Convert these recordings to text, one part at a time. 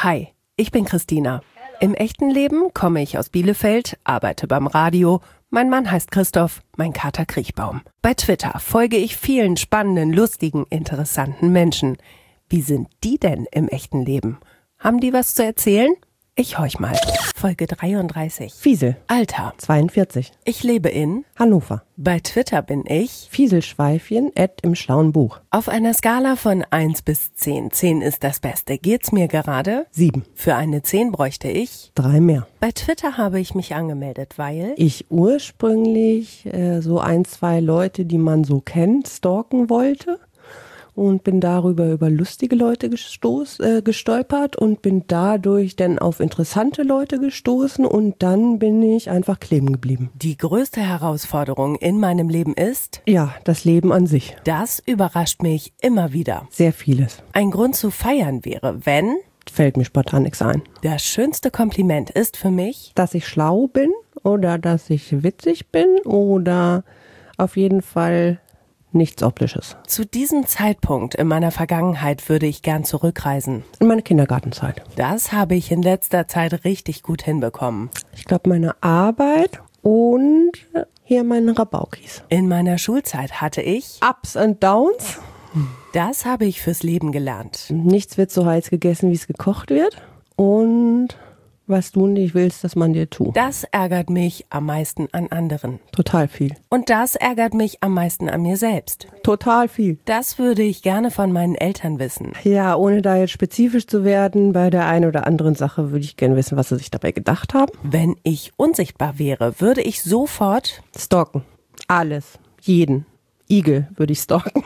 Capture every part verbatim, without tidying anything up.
Hi, ich bin Christina. Im echten Leben komme ich aus Bielefeld, arbeite beim Radio. Mein Mann heißt Christoph, mein Kater Kriechbaum. Bei Twitter folge ich vielen spannenden, lustigen, interessanten Menschen. Wie sind die denn im echten Leben? Haben die was zu erzählen? Ich horch mal. Folge dreiunddreißig. Fiesel. Alter. zweiundvierzig. Ich lebe in Hannover. Bei Twitter bin ich Fieselschweifchen at im schlauen Buch. auf einer Skala von eins bis zehn. zehn ist das Beste. Geht's mir gerade? Sieben. Für eine zehn bräuchte ich. Drei mehr. Bei Twitter habe ich mich angemeldet, weil Ich ursprünglich äh, so ein, zwei Leute, die man so kennt, stalken wollte. Und bin darüber über lustige Leute gestoß, äh, gestolpert und bin dadurch dann auf interessante Leute gestoßen und dann bin ich einfach kleben geblieben. die größte Herausforderung in meinem Leben ist, Ja, das Leben an sich. das überrascht mich immer wieder. Sehr vieles. Ein Grund zu feiern wäre, wenn Fällt mir spontan nichts ein. das schönste Kompliment ist für mich, Dass ich schlau bin oder dass ich witzig bin oder auf jeden Fall nichts Optisches. zu diesem Zeitpunkt in meiner Vergangenheit würde ich gern zurückreisen. In meine Kindergartenzeit. Das habe ich in letzter Zeit richtig gut hinbekommen. Ich glaube, meine Arbeit und hier meine Rabaukis. In meiner Schulzeit hatte ich, Ups and Downs. das habe ich fürs Leben gelernt. Nichts wird so heiß gegessen, wie es gekocht wird. Und was du nicht willst, dass man dir tut. Das ärgert mich am meisten an anderen. Total viel. Und das ärgert mich am meisten an mir selbst. Total viel. Das würde ich gerne von meinen Eltern wissen. Ja, ohne da jetzt spezifisch zu werden, bei der einen oder anderen Sache würde ich gerne wissen, was sie sich dabei gedacht haben. Wenn ich unsichtbar wäre, würde ich sofort, Stalken. Alles. Jeden. Igel würde ich stalken.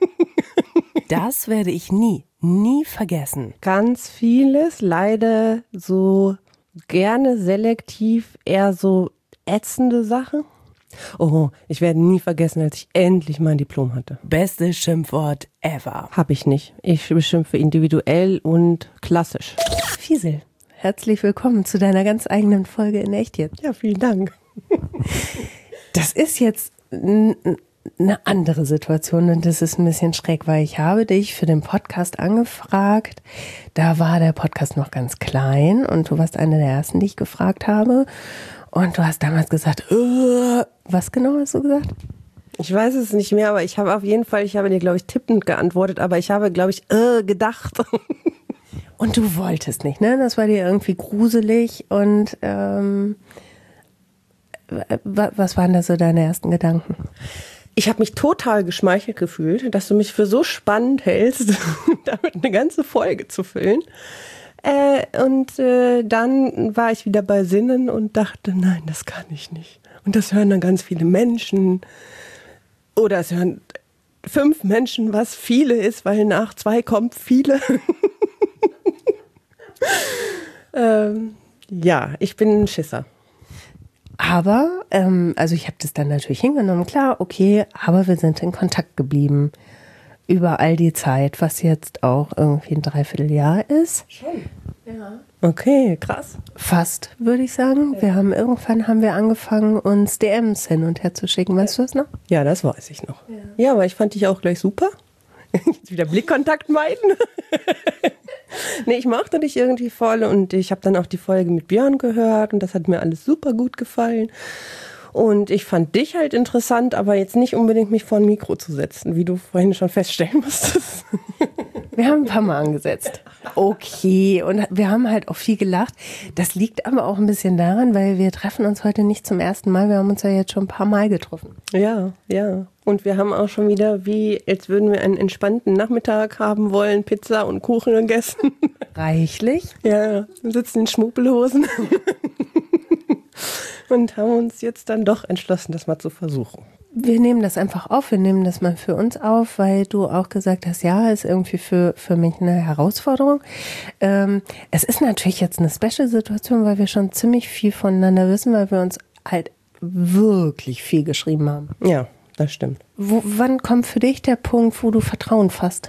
das werde ich nie, nie vergessen. Ganz vieles, leider so gerne selektiv, eher so ätzende Sachen. Oh, ich werde nie vergessen, als ich endlich mein Diplom hatte. Bestes Schimpfwort ever. Hab ich nicht. Ich beschimpfe individuell und klassisch. Fiesel, herzlich willkommen zu deiner ganz eigenen Folge in Echt jetzt. Ja, vielen Dank. Das ist jetzt n- n- eine andere Situation und das ist ein bisschen schräg, weil ich habe dich für den Podcast angefragt. Da war der Podcast noch ganz klein und du warst eine der ersten, die ich gefragt habe. Und du hast damals gesagt, äh, was genau hast du gesagt? Ich weiß es nicht mehr, aber ich habe auf jeden Fall, ich habe dir, glaube ich, tippend geantwortet, aber ich habe, glaube ich, äh, gedacht. Und du wolltest nicht, ne? Das war dir irgendwie gruselig und ähm, w- was waren da so deine ersten Gedanken? Ich habe mich total geschmeichelt gefühlt, dass du mich für so spannend hältst, damit eine ganze Folge zu füllen. Äh, und äh, dann war ich wieder bei Sinnen und dachte, nein, das kann ich nicht. Und das hören dann ganz viele Menschen. Oder es hören fünf Menschen, was viele ist, weil nach zwei kommt viele. ähm, ja, ich bin ein Schisser. Aber, ähm, also ich habe das dann natürlich hingenommen, klar, okay, aber wir sind in Kontakt geblieben über all die Zeit, was jetzt auch irgendwie ein Dreivierteljahr ist. Schon? Ja. Okay, krass. Fast, würde ich sagen. Wir haben irgendwann haben wir angefangen, uns D Ms hin und her zu schicken. Weißt du das noch? Ja, das weiß ich noch. Ja, ja, aber ich fand dich auch gleich super. Jetzt wieder Blickkontakt meiden. Nee, ich mochte dich irgendwie voll und ich habe dann auch die Folge mit Björn gehört und das hat mir alles super gut gefallen. Und ich fand dich halt interessant, aber jetzt nicht unbedingt mich vor ein Mikro zu setzen, wie du vorhin schon feststellen musstest. Wir haben ein paar Mal angesetzt. Okay, und wir haben halt auch viel gelacht. Das liegt aber auch ein bisschen daran, weil wir treffen uns heute nicht zum ersten Mal. Wir haben uns ja jetzt schon ein paar Mal getroffen. Ja, ja. Und wir haben auch schon wieder, wie als würden wir einen entspannten Nachmittag haben wollen, Pizza und Kuchen gegessen. Reichlich. Ja, wir sitzen in Schmuppelhosen. Und haben uns jetzt dann doch entschlossen, das mal zu versuchen. Wir nehmen das einfach auf, wir nehmen das mal für uns auf, weil du auch gesagt hast, ja, ist irgendwie für, für mich eine Herausforderung. Ähm, es ist natürlich jetzt eine Special-Situation, weil wir schon ziemlich viel voneinander wissen, weil wir uns halt wirklich viel geschrieben haben. Ja, das stimmt. Wo, wann kommt für dich der Punkt, wo du Vertrauen fasst?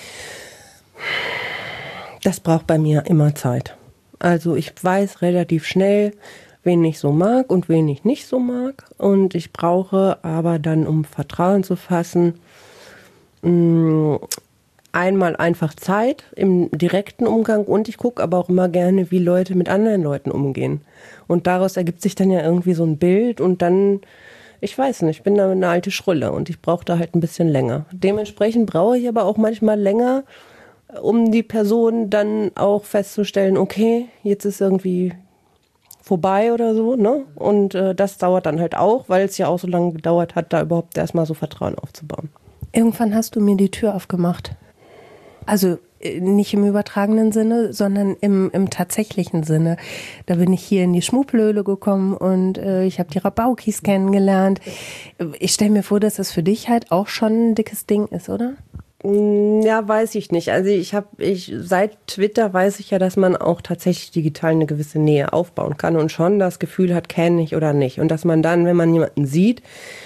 Das braucht bei mir immer Zeit. Also ich weiß relativ schnell, wen ich so mag und wen ich nicht so mag. Und ich brauche aber dann, um Vertrauen zu fassen, mh, einmal einfach Zeit im direkten Umgang und ich gucke aber auch immer gerne, wie Leute mit anderen Leuten umgehen. Und daraus ergibt sich dann ja irgendwie so ein Bild und dann, ich weiß nicht, ich bin da eine alte Schrulle und ich brauche da halt ein bisschen länger. Dementsprechend brauche ich aber auch manchmal länger, um die Person dann auch festzustellen, okay, jetzt ist irgendwie vorbei oder so, ne? Und äh, das dauert dann halt auch, weil es ja auch so lange gedauert hat, da überhaupt erstmal so Vertrauen aufzubauen. Irgendwann hast du mir die Tür aufgemacht. Also nicht im übertragenen Sinne, sondern im, im tatsächlichen Sinne. Da bin ich hier in die Schmuppelhöhle gekommen und äh, ich habe die Rabaukis kennengelernt. Ich stelle mir vor, dass das für dich halt auch schon ein dickes Ding ist, oder? Ja, weiß ich nicht. Also ich habe, ich seit Twitter weiß ich ja, dass man auch tatsächlich digital eine gewisse Nähe aufbauen kann und schon das Gefühl hat, kenne ich oder nicht. Und dass man dann, wenn man jemanden sieht,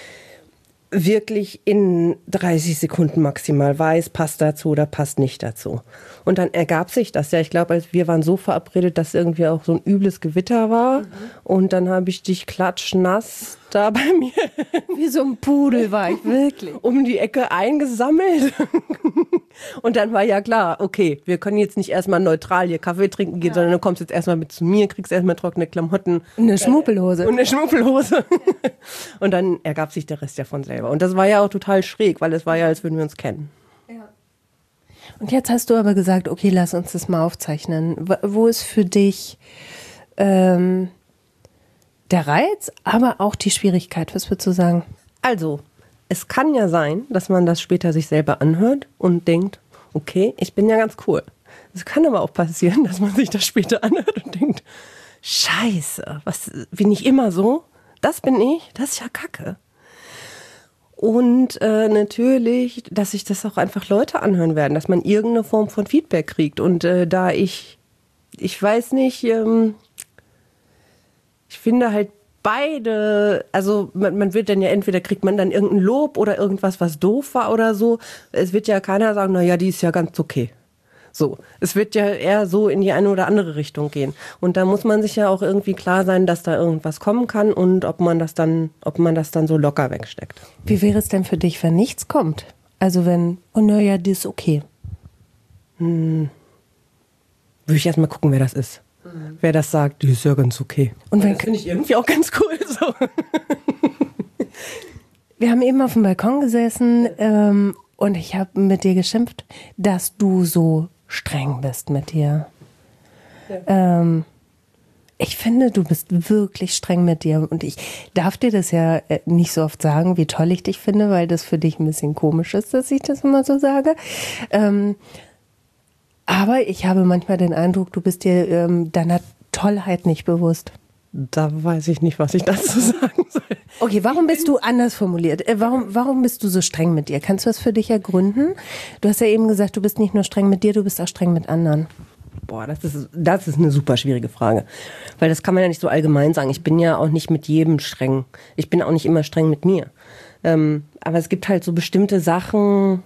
wirklich in dreißig Sekunden maximal weiß, passt dazu oder passt nicht dazu. Und dann ergab sich das ja. Ich glaube, wir waren so verabredet, dass irgendwie auch so ein übles Gewitter war. Mhm. Und dann habe ich dich klatschnass da bei mir. Wie so ein Pudel war ich, wirklich. Um die Ecke eingesammelt. Und dann war ja klar, okay, wir können jetzt nicht erstmal neutral hier Kaffee trinken gehen, ja. sondern du kommst jetzt erstmal mit zu mir, kriegst erstmal trockene Klamotten. Und eine Schmuppelhose. Und eine Schmuppelhose. Und dann ergab sich der Rest ja von selber. Und das war ja auch total schräg, weil es war ja, als würden wir uns kennen. Ja. Und jetzt hast du aber gesagt, okay, lass uns das mal aufzeichnen. Wo ist für dich ähm, der Reiz, aber auch die Schwierigkeit? Was würdest du sagen? Also, es kann ja sein, dass man das später sich selber anhört und denkt, okay, ich bin ja ganz cool. Es kann aber auch passieren, dass man sich das später anhört und denkt, scheiße, was, bin ich immer so? Das bin ich, das ist ja Kacke. Und äh, natürlich, dass sich das auch einfach Leute anhören werden, dass man irgendeine Form von Feedback kriegt. Und äh, da ich, ich weiß nicht, ähm, ich finde halt beide, also man, man wird dann ja entweder kriegt man dann irgendein Lob oder irgendwas, was doof war oder so. Es wird ja keiner sagen, na ja, die ist ja ganz okay. So, es wird ja eher so in die eine oder andere Richtung gehen. Und da muss man sich ja auch irgendwie klar sein, dass da irgendwas kommen kann und ob man das dann, ob man das dann so locker wegsteckt. Wie wäre es denn für dich, wenn nichts kommt? Also wenn, oh naja, die ist okay. Hm. Würde ich erstmal gucken, wer das ist. Mhm. Wer das sagt, die ist ja ganz okay. Und wenn, das finde ich irgendwie auch ganz cool. So. Wir haben eben auf dem Balkon gesessen ähm, und ich habe mit dir geschimpft, dass du so streng bist mit dir. Ja. Ähm, ich finde, du bist wirklich streng mit dir und ich darf dir das ja nicht so oft sagen, wie toll ich dich finde, weil das für dich ein bisschen komisch ist, dass ich das immer so sage. Ähm, aber ich habe manchmal den Eindruck, du bist dir ähm, deiner Tollheit nicht bewusst. Da weiß ich nicht, was ich dazu sagen soll. Okay, warum bist du anders formuliert? Äh, warum, warum bist du so streng mit dir? Kannst du das für dich ergründen? Du hast ja eben gesagt, du bist nicht nur streng mit dir, du bist auch streng mit anderen. Boah, das ist, das ist eine super schwierige Frage. Weil das kann man ja nicht so allgemein sagen. Ich bin ja auch nicht mit jedem streng. Ich bin auch nicht immer streng mit mir. Ähm, aber es gibt halt so bestimmte Sachen.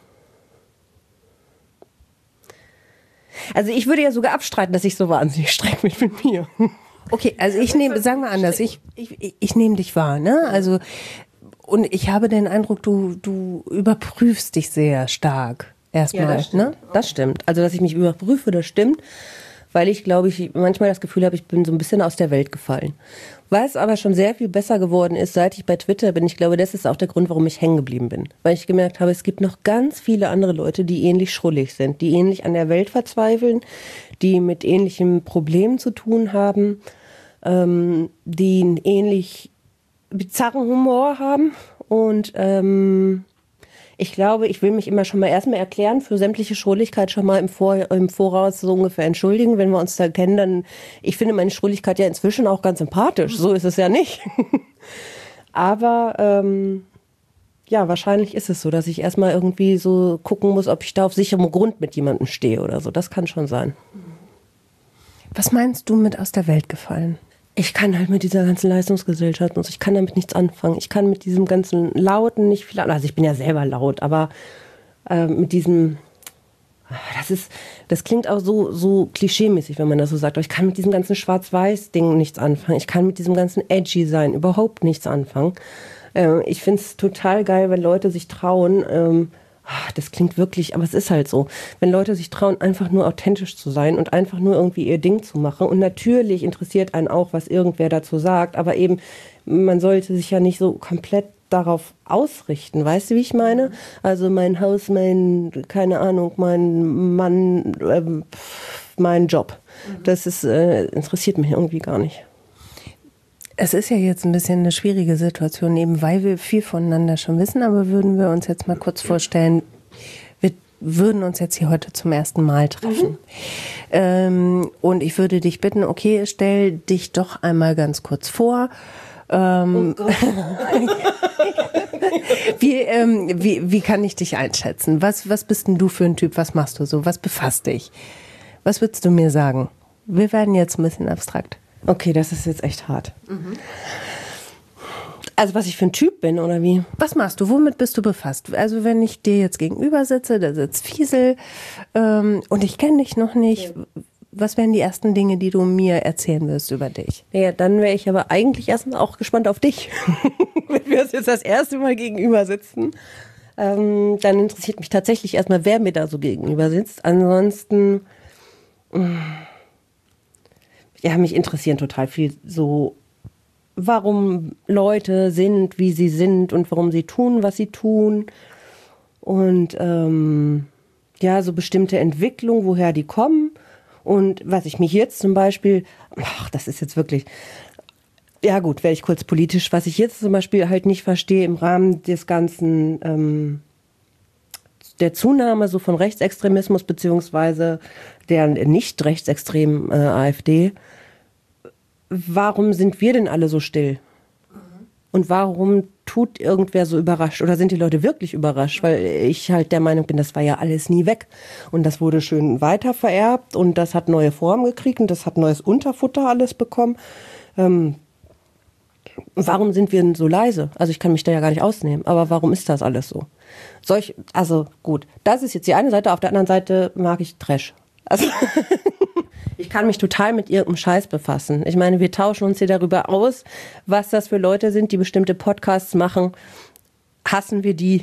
Also ich würde ja sogar abstreiten, dass ich so wahnsinnig streng bin mit mir. Okay, also ich nehme, sagen wir anders, ich, ich, ich, ich nehme dich wahr, ne? Also, und ich habe den Eindruck, du, du überprüfst dich sehr stark. Erstmal, ja, das ne? Das stimmt. Also, dass ich mich überprüfe, das stimmt, weil ich, glaube ich, manchmal das Gefühl habe, ich bin so ein bisschen aus der Welt gefallen. Was aber schon sehr viel besser geworden ist, seit ich bei Twitter bin. Ich glaube, das ist auch der Grund, warum ich hängen geblieben bin. Weil ich gemerkt habe, es gibt noch ganz viele andere Leute, die ähnlich schrullig sind, die ähnlich an der Welt verzweifeln, die mit ähnlichen Problemen zu tun haben, ähm, die einen ähnlich bizarren Humor haben. Und ähm, ich glaube, ich will mich immer schon mal erstmal erklären, für sämtliche Schrulligkeit schon mal im, Vor- im Voraus so ungefähr entschuldigen. Wenn wir uns da kennen, dann, ich finde meine Schrulligkeit ja inzwischen auch ganz sympathisch. So ist es ja nicht. Aber ähm, ja, wahrscheinlich ist es so, dass ich erstmal irgendwie so gucken muss, ob ich da auf sicherem Grund mit jemandem stehe oder so. Das kann schon sein. Was meinst du mit aus der Welt gefallen? Ich kann halt mit dieser ganzen Leistungsgesellschaft, also ich kann damit nichts anfangen. Ich kann mit diesem ganzen Lauten nicht viel, also ich bin ja selber laut, aber äh, mit diesem, das ist, das klingt auch so, so klischeemäßig, wenn man das so sagt, aber ich kann mit diesem ganzen Schwarz-Weiß-Ding nichts anfangen. Ich kann mit diesem ganzen Edgy-Sein überhaupt nichts anfangen. Äh, ich finde es total geil, wenn Leute sich trauen, ähm, ach, das klingt wirklich, aber es ist halt so. Wenn Leute sich trauen, einfach nur authentisch zu sein und einfach nur irgendwie ihr Ding zu machen. Und natürlich interessiert einen auch, was irgendwer dazu sagt. Aber eben, man sollte sich ja nicht so komplett darauf ausrichten. Weißt du, wie ich meine? Also mein Haus, mein, keine Ahnung, mein Mann, ähm, mein Job. Das ist, äh, interessiert mich irgendwie gar nicht. Es ist ja jetzt ein bisschen eine schwierige Situation, eben weil wir viel voneinander schon wissen, aber würden wir uns jetzt mal kurz vorstellen, wir würden uns jetzt hier heute zum ersten Mal treffen. Mhm. Ähm, und ich würde dich bitten, okay, stell dich doch einmal ganz kurz vor. Ähm, oh Gott. wie, ähm, wie, wie kann ich dich einschätzen? Was, was bist denn du für ein Typ? Was machst du so? Was befasst dich? Was würdest du mir sagen? Wir werden jetzt ein bisschen abstrakt. Okay, das ist jetzt echt hart. Mhm. Also was ich für ein Typ bin, oder wie? Was machst du? Womit bist du befasst? Also wenn ich dir jetzt gegenüber sitze, da sitzt Fiesel ähm, und ich kenne dich noch nicht. Ja. Was wären die ersten Dinge, die du mir erzählen wirst über dich? Ja, dann wäre ich aber eigentlich erstmal auch gespannt auf dich. Wenn wir uns jetzt das erste Mal gegenüber sitzen, ähm, dann interessiert mich tatsächlich erstmal, wer mir da so gegenüber sitzt. Ansonsten... Mh, ja, mich interessieren total viel so, warum Leute sind, wie sie sind und warum sie tun, was sie tun. Und ähm, ja, so bestimmte Entwicklungen, woher die kommen. Und was ich mich jetzt zum Beispiel, ach, das ist jetzt wirklich, ja gut, werde ich kurz politisch, was ich jetzt zum Beispiel halt nicht verstehe im Rahmen des ganzen, ähm, der Zunahme so von Rechtsextremismus beziehungsweise der nicht rechtsextremen äh, AfD, warum sind wir denn alle so still? Und warum tut irgendwer so überrascht? Oder sind die Leute wirklich überrascht? Weil ich halt der Meinung bin, das war ja alles nie weg. Und das wurde schön weiter vererbt und das hat neue Formen gekriegt und das hat neues Unterfutter alles bekommen. Ähm, warum sind wir denn so leise? Also ich kann mich da ja gar nicht ausnehmen. Aber warum ist das alles so? Solch, also gut, das ist jetzt die eine Seite. Auf der anderen Seite mag ich Trash. Also ich kann mich total mit irgendeinem Scheiß befassen. Ich meine, wir tauschen uns hier darüber aus, was das für Leute sind, die bestimmte Podcasts machen. Hassen wir die?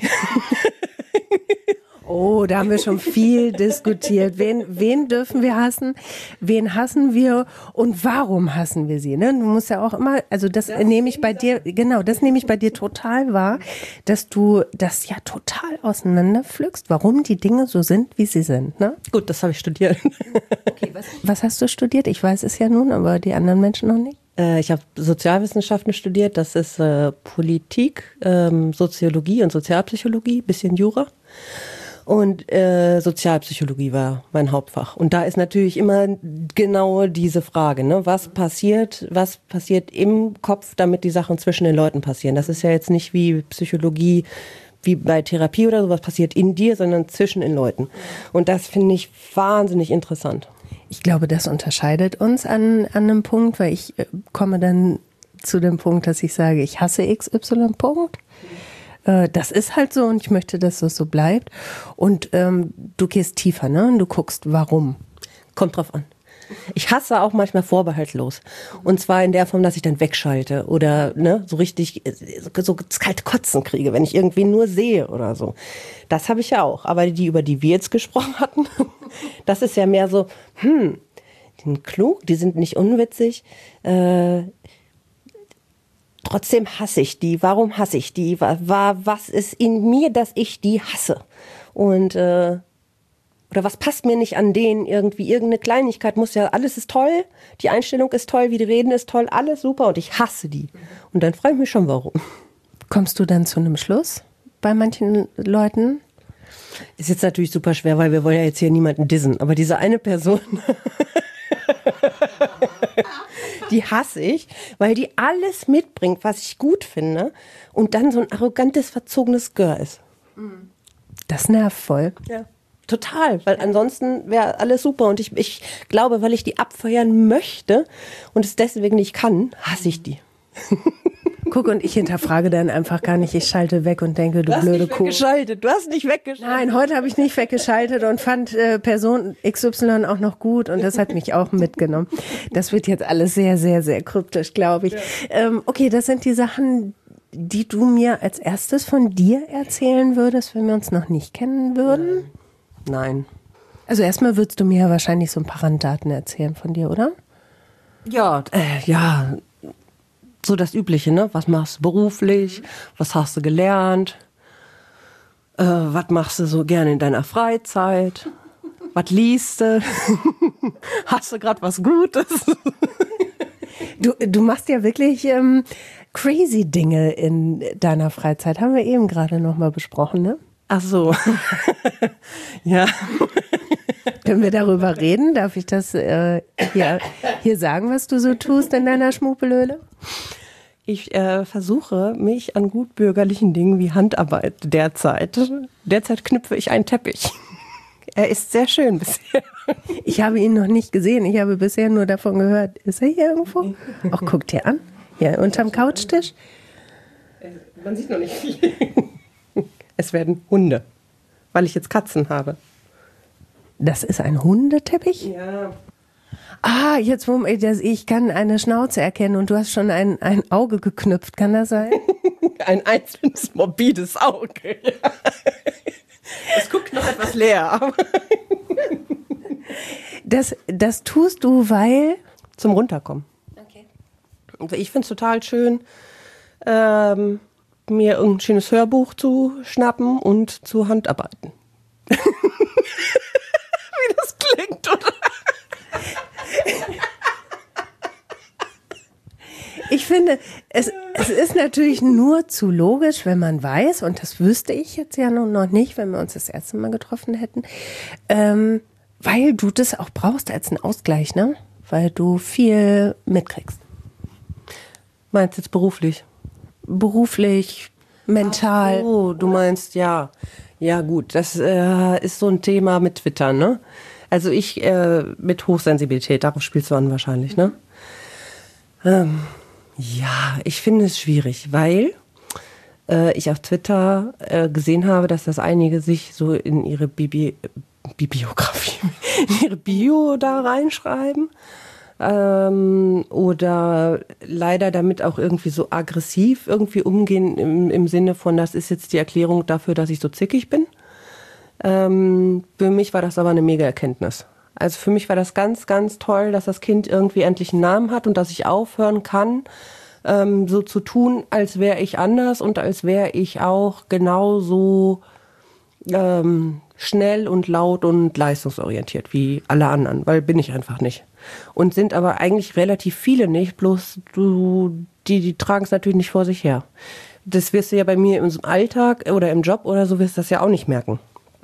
Oh, da haben wir schon viel diskutiert. Wen, wen dürfen wir hassen? Wen hassen wir? Und warum hassen wir sie? Ne? Du musst ja auch immer, also das, das nehme ich bei dir, genau, das nehme ich bei dir total wahr, dass du das ja total auseinanderpflückst, warum die Dinge so sind, wie sie sind. Ne? Gut, das habe ich studiert. Okay, was, was hast du studiert? Ich weiß es ja nun, aber die anderen Menschen noch nicht. Äh, ich habe Sozialwissenschaften studiert. Das ist äh, Politik, ähm, Soziologie und Sozialpsychologie, bisschen Jura. Und äh, Sozialpsychologie war mein Hauptfach. Und da ist natürlich immer genau diese Frage, ne? Was passiert, was passiert im Kopf, damit die Sachen zwischen den Leuten passieren. Das ist ja jetzt nicht wie Psychologie, wie bei Therapie oder sowas passiert in dir, sondern zwischen den Leuten. Und das finde ich wahnsinnig interessant. Ich glaube, das unterscheidet uns an, an einem Punkt, weil ich äh, komme dann zu dem Punkt, dass ich sage, ich hasse X Y Punkt. Das ist halt so und ich möchte, dass das so bleibt. Und ähm, du gehst tiefer, ne? Und du guckst, warum. Kommt drauf an. Ich hasse auch manchmal vorbehaltlos. Und zwar in der Form, dass ich dann wegschalte oder ne, so richtig so das kalte Kotzen kriege, wenn ich irgendwie nur sehe oder so. Das habe ich ja auch. Aber die, über die wir jetzt gesprochen hatten, das ist ja mehr so, hm, die sind klug, die sind nicht unwitzig, äh, trotzdem hasse ich die. Warum hasse ich die? War, was ist in mir, dass ich die hasse? Und äh, oder was passt mir nicht an denen irgendwie? Irgendeine Kleinigkeit muss ja, alles ist toll, die Einstellung ist toll, wie die reden ist toll, alles super und ich hasse die. Und dann frage ich mich schon, warum. Kommst du dann zu einem Schluss bei manchen Leuten? Ist jetzt natürlich super schwer, weil wir wollen ja jetzt hier niemanden dissen. Aber diese eine Person... Die hasse ich, weil die alles mitbringt, was ich gut finde und dann so ein arrogantes, verzogenes Gör ist. Das nervt voll. Ja, total, weil ansonsten wäre alles super und ich, ich glaube, weil ich die abfeuern möchte und es deswegen nicht kann, hasse ich die. Guck, und ich hinterfrage dann einfach gar nicht. Ich schalte weg und denke, du, du blöde Kuh. Du hast nicht weggeschaltet, du hast nicht weggeschaltet. Nein, heute habe ich nicht weggeschaltet und fand äh, Person X Y auch noch gut und das hat mich auch mitgenommen. Das wird jetzt alles sehr, sehr, sehr kryptisch, glaube ich. Ja. Ähm, okay, das sind die Sachen, die du mir als erstes von dir erzählen würdest, wenn wir uns noch nicht kennen würden? Nein. Also erstmal würdest du mir ja wahrscheinlich so ein paar Randdaten erzählen von dir, oder? Ja, äh, ja, so das Übliche, ne? Was machst du beruflich? Was hast du gelernt? Äh, was machst du so gerne in deiner Freizeit? Was liest du? Hast du gerade was Gutes? Du, du machst ja wirklich ähm, crazy Dinge in deiner Freizeit. Haben wir eben gerade noch mal besprochen, ne? Ach so. Ja. Können wir darüber reden? Darf ich das äh, hier, hier sagen, was du so tust in deiner Schmuppelhöhle? Ich äh, versuche mich an gut bürgerlichen Dingen wie Handarbeit derzeit. Derzeit knüpfe ich einen Teppich. Er ist sehr schön bisher. Ich habe ihn noch nicht gesehen. Ich habe bisher nur davon gehört. Ist er hier irgendwo? Ach, guck dir an. Hier unterm Couchtisch. Man sieht noch nicht viel. Es werden Hunde, weil ich jetzt Katzen habe. Das ist ein Hundeteppich? Ja. Ah, jetzt wo ich kann eine Schnauze erkennen und du hast schon ein, ein Auge geknüpft. Kann das sein? Ein einzelnes morbides Auge. Ja. Es guckt noch etwas leer. Das, das tust du, weil? Zum Runterkommen. Okay. Ich finde es total schön, ähm, mir ein schönes Hörbuch zu schnappen und zu Handarbeiten. Wie das klingt, oder? Ich finde, es, es ist natürlich nur zu logisch, wenn man weiß, und das wüsste ich jetzt ja noch nicht, wenn wir uns das erste Mal getroffen hätten, ähm, weil du das auch brauchst als einen Ausgleich, ne? Weil du viel mitkriegst. Meinst du jetzt beruflich? Beruflich, mental. Oh, du meinst, ja. Ja gut, das äh, ist so ein Thema mit Twitter, ne? Also ich äh, mit Hochsensibilität, darauf spielst du an wahrscheinlich, ne? Ähm, ja, ich finde es schwierig, weil äh, ich auf Twitter äh, gesehen habe, dass das einige sich so in ihre Bibi Bibliografie, in ihre Bio da reinschreiben. Ähm, oder leider damit auch irgendwie so aggressiv irgendwie umgehen im, im Sinne von, das ist jetzt die Erklärung dafür, dass ich so zickig bin. Ähm, für mich war das aber eine mega Erkenntnis. Also für mich war das ganz, ganz toll, dass das Kind irgendwie endlich einen Namen hat und dass ich aufhören kann, ähm, so zu tun, als wäre ich anders und als wäre ich auch genauso ähm, schnell und laut und leistungsorientiert wie alle anderen, weil bin ich einfach nicht. Und sind aber eigentlich relativ viele nicht, bloß du, die, die tragen es natürlich nicht vor sich her. Das wirst du ja bei mir im Alltag oder im Job oder so, wirst du das ja auch nicht merken.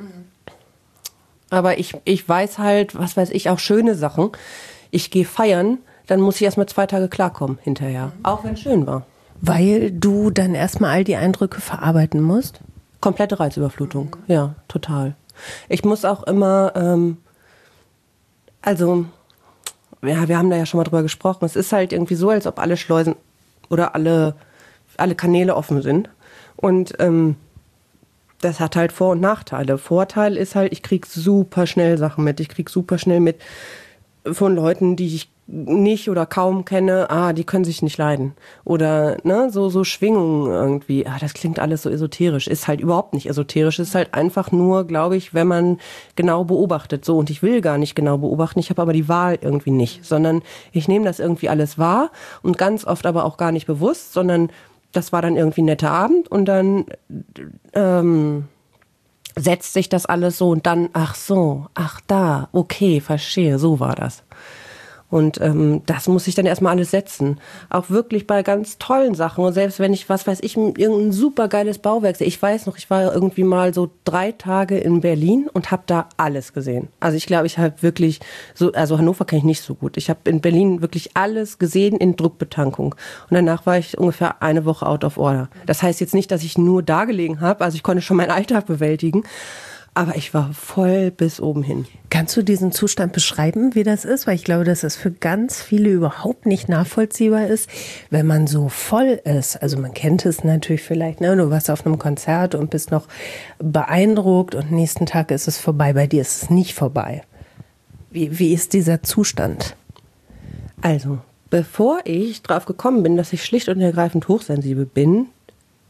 Aber ich, ich weiß halt, was weiß ich, auch schöne Sachen. Ich gehe feiern, dann muss ich erstmal zwei Tage klarkommen hinterher. Auch wenn es schön war. Weil du dann erstmal all die Eindrücke verarbeiten musst? Komplette Reizüberflutung, ja, total. Ich muss auch immer, ähm, also, ja, wir haben da ja schon mal drüber gesprochen. Es ist halt irgendwie so, als ob alle Schleusen oder alle, alle Kanäle offen sind. Und ähm, das hat halt Vor- und Nachteile. Vorteil ist halt, ich krieg super schnell Sachen mit. Ich krieg super schnell mit von Leuten, die ich nicht oder kaum kenne, ah, die können sich nicht leiden. Oder ne, so so Schwingungen irgendwie, ah, das klingt alles so esoterisch. Ist halt überhaupt nicht esoterisch. Ist halt einfach nur, glaube ich, wenn man genau beobachtet. So, und ich will gar nicht genau beobachten, ich habe aber die Wahl irgendwie nicht. Sondern ich nehme das irgendwie alles wahr und ganz oft aber auch gar nicht bewusst, sondern das war dann irgendwie ein netter Abend und dann ähm, setzt sich das alles so und dann, ach so, ach da, okay, verstehe, so war das. Und ähm, das muss ich dann erstmal alles setzen. Auch wirklich bei ganz tollen Sachen. Und selbst wenn ich, was weiß ich, irgendein super geiles Bauwerk sehe. Ich weiß noch, ich war irgendwie mal so drei Tage in Berlin und habe da alles gesehen. Also ich glaube, ich habe wirklich, so, also Hannover kenne ich nicht so gut. Ich habe in Berlin wirklich alles gesehen in Druckbetankung. Und danach war ich ungefähr eine Woche out of order. Das heißt jetzt nicht, dass ich nur da gelegen habe. Also ich konnte schon meinen Alltag bewältigen. Aber ich war voll bis oben hin. Kannst du diesen Zustand beschreiben, wie das ist? Weil ich glaube, dass es für ganz viele überhaupt nicht nachvollziehbar ist, wenn man so voll ist. Also man kennt es natürlich vielleicht, ne? Du warst auf einem Konzert und bist noch beeindruckt und nächsten Tag ist es vorbei. Bei dir ist es nicht vorbei. Wie, wie ist dieser Zustand? Also, bevor ich drauf gekommen bin, dass ich schlicht und ergreifend hochsensibel bin,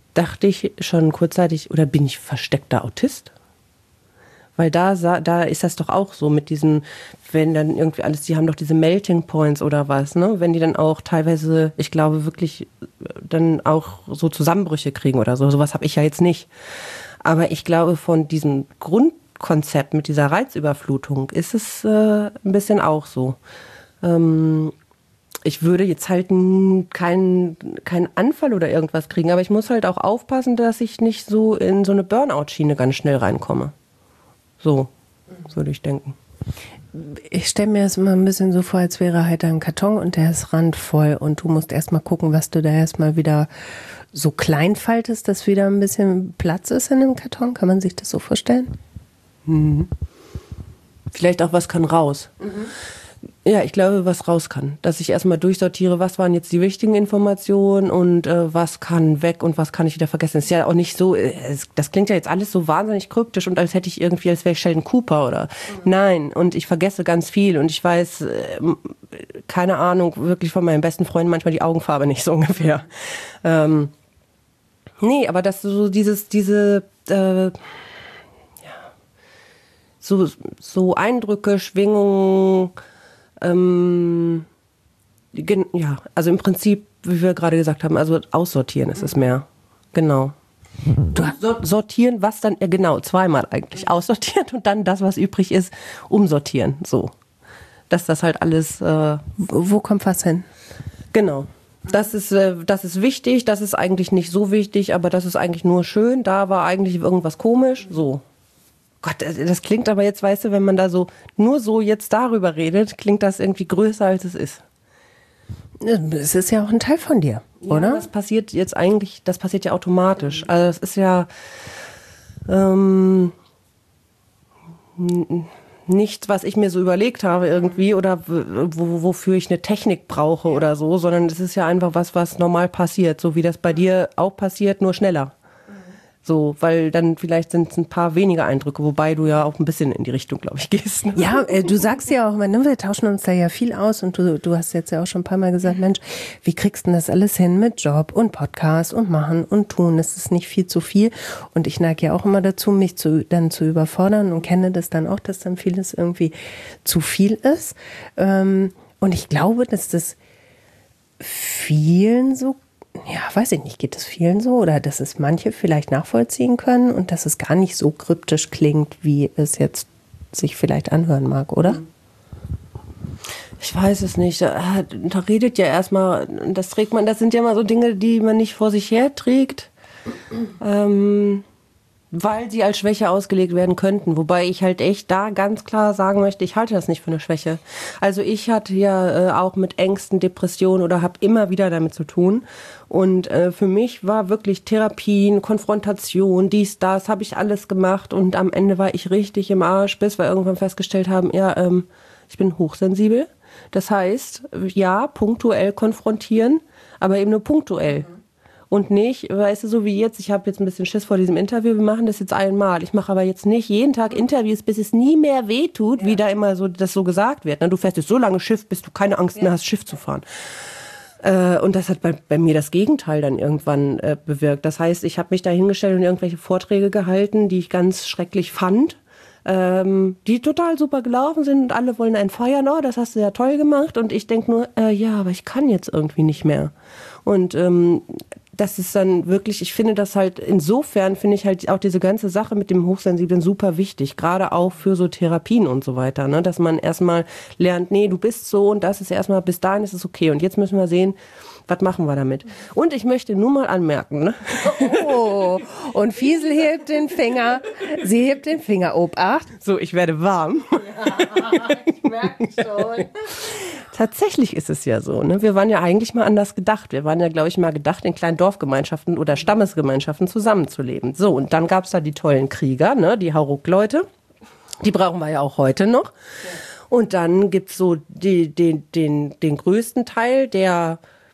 dachte ich schon kurzzeitig, oder bin ich versteckter Autist? Weil da, da ist das doch auch so mit diesen, wenn dann irgendwie alles, die haben doch diese Melting Points oder was, ne? Wenn die dann auch teilweise, ich glaube wirklich, dann auch so Zusammenbrüche kriegen oder so. Sowas habe ich ja jetzt nicht. Aber ich glaube, von diesem Grundkonzept mit dieser Reizüberflutung ist es äh, ein bisschen auch so. Ähm, ich würde jetzt halt keinen keinen Anfall oder irgendwas kriegen, aber ich muss halt auch aufpassen, dass ich nicht so in so eine Burnout-Schiene ganz schnell reinkomme. So würde ich denken. Ich stelle mir das immer ein bisschen so vor, als wäre halt ein Karton und der ist randvoll und du musst erstmal gucken, was du da erstmal wieder so klein faltest, dass wieder ein bisschen Platz ist in dem Karton. Kann man sich das so vorstellen? Mhm. Vielleicht auch, was kann raus? Mhm. Ja, ich glaube, was raus kann. Dass ich erstmal durchsortiere, was waren jetzt die wichtigen Informationen und äh, was kann weg und was kann ich wieder vergessen. Das ist ja auch nicht so, äh, das klingt ja jetzt alles so wahnsinnig kryptisch und als hätte ich irgendwie, als wäre ich Sheldon Cooper oder. Mhm. Nein, und ich vergesse ganz viel und ich weiß, äh, keine Ahnung, wirklich von meinen besten Freunden manchmal die Augenfarbe nicht so ungefähr. Ähm, nee, aber dass so dieses, diese, äh, ja, so, so Eindrücke, Schwingungen, Ähm, ja, also im Prinzip, wie wir gerade gesagt haben, also aussortieren ist es mehr. Genau. Du sortieren, was dann, ja genau, zweimal eigentlich. Aussortieren und dann das, was übrig ist, umsortieren. So. Dass das halt alles. Äh, Wo kommt was hin? Genau. Das ist, äh, das ist wichtig, das ist eigentlich nicht so wichtig, aber das ist eigentlich nur schön. Da war eigentlich irgendwas komisch. So. Gott, das klingt aber jetzt, weißt du, wenn man da so nur so jetzt darüber redet, klingt das irgendwie größer, als es ist. Es ist ja auch ein Teil von dir, ja, oder? Das passiert jetzt eigentlich, das passiert ja automatisch. Also das ist ja ähm, nichts, was ich mir so überlegt habe irgendwie oder wo, wofür ich eine Technik brauche oder so, sondern es ist ja einfach was, was normal passiert, so wie das bei dir auch passiert, nur schneller. So, weil dann vielleicht sind es ein paar weniger Eindrücke, wobei du ja auch ein bisschen in die Richtung, glaube ich, gehst. Ne? Ja, äh, du sagst ja auch, ne, wir tauschen uns da ja viel aus und du, du hast jetzt ja auch schon ein paar Mal gesagt, Mensch, wie kriegst du denn das alles hin mit Job und Podcast und machen und tun? Das ist nicht viel zu viel und ich neige ja auch immer dazu, mich zu, dann zu überfordern und kenne das dann auch, dass dann vieles irgendwie zu viel ist. Ähm, und ich glaube, dass das vielen so ja, weiß ich nicht, geht es vielen so oder dass es manche vielleicht nachvollziehen können und dass es gar nicht so kryptisch klingt, wie es jetzt sich vielleicht anhören mag, oder? Ich weiß es nicht. Da, da redet ja erstmal, das trägt man, das sind ja mal so Dinge, die man nicht vor sich her trägt, ähm, weil sie als Schwäche ausgelegt werden könnten. Wobei ich halt echt da ganz klar sagen möchte, ich halte das nicht für eine Schwäche. Also ich hatte ja äh, auch mit Ängsten, Depressionen oder habe immer wieder damit zu tun. Und äh, für mich war wirklich Therapien, Konfrontation, dies, das, habe ich alles gemacht. Und am Ende war ich richtig im Arsch, bis wir irgendwann festgestellt haben, ja, ähm, ich bin hochsensibel. Das heißt, ja, punktuell konfrontieren, aber eben nur punktuell. Und nicht, weißt du, so wie jetzt, ich habe jetzt ein bisschen Schiss vor diesem Interview, wir machen das jetzt einmal. Ich mache aber jetzt nicht jeden Tag Interviews, bis es nie mehr wehtut, ja. Wie da immer so das so gesagt wird. Du fährst jetzt so lange Schiff, bis du keine Angst mehr hast, Schiff zu fahren. Äh, und das hat bei, bei mir das Gegenteil dann irgendwann äh, bewirkt. Das heißt, ich habe mich da hingestellt und irgendwelche Vorträge gehalten, die ich ganz schrecklich fand. Ähm, die total super gelaufen sind und alle wollen einen feiern, oh, das hast du ja toll gemacht. Und ich denke nur, äh, ja, aber ich kann jetzt irgendwie nicht mehr. Und ähm, das ist dann wirklich, ich finde das halt, insofern finde ich halt auch diese ganze Sache mit dem Hochsensiblen super wichtig, gerade auch für so Therapien und so weiter, ne? Dass man erstmal lernt, nee, du bist so und das ist erstmal, bis dahin ist es okay und jetzt müssen wir sehen, was machen wir damit? Und ich möchte nur mal anmerken, ne? Oh, und Fiesel hebt den Finger, sie hebt den Finger, Obacht. So, ich werde warm. Ja, ich merke schon. Tatsächlich ist es ja so, ne? Wir waren ja eigentlich mal anders gedacht. Wir waren ja, glaube ich, mal gedacht, in kleinen Dorfgemeinschaften oder Stammesgemeinschaften zusammenzuleben. So, und dann gab es da die tollen Krieger, ne? Die Hauruck-Leute. Die brauchen wir ja auch heute noch. Ja. Und dann gibt's so die, den, den, den größten Teil, der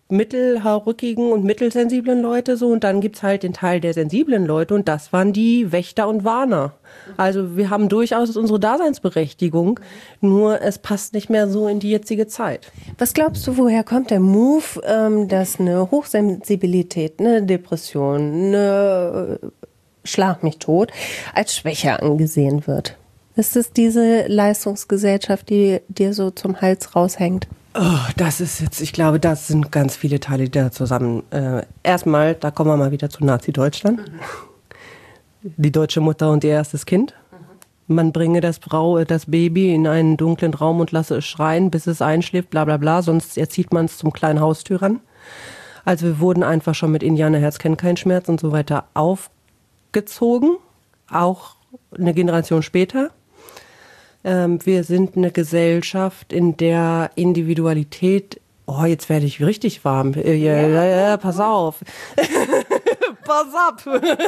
mittelhaarrückigen und mittelsensiblen Leute so und dann gibt's halt den Teil der sensiblen Leute und das waren die Wächter und Warner. Also wir haben durchaus unsere Daseinsberechtigung, nur es passt nicht mehr so in die jetzige Zeit. Was glaubst du, woher kommt der Move, ähm, dass eine Hochsensibilität, eine Depression, eine äh, Schlag mich tot als Schwäche angesehen wird? Ist es diese Leistungsgesellschaft, die dir so zum Hals raushängt? Oh, das ist jetzt, ich glaube, das sind ganz viele Teile, die da zusammen. Äh, erstmal, da kommen wir mal wieder zu Nazi-Deutschland. Mhm. Die deutsche Mutter und ihr erstes Kind. Mhm. Man bringe das, Brau, das Baby in einen dunklen Raum und lasse es schreien, bis es einschläft, bla bla bla, sonst erzieht man es zum kleinen Haustür ran. Also wir wurden einfach schon mit Indianerherz kennt keinen Schmerz und so weiter aufgezogen, auch eine Generation später. Wir sind eine Gesellschaft, in der Individualität, oh, jetzt werde ich richtig warm. Ja, ja, ja, ja, pass auf. Pass ab.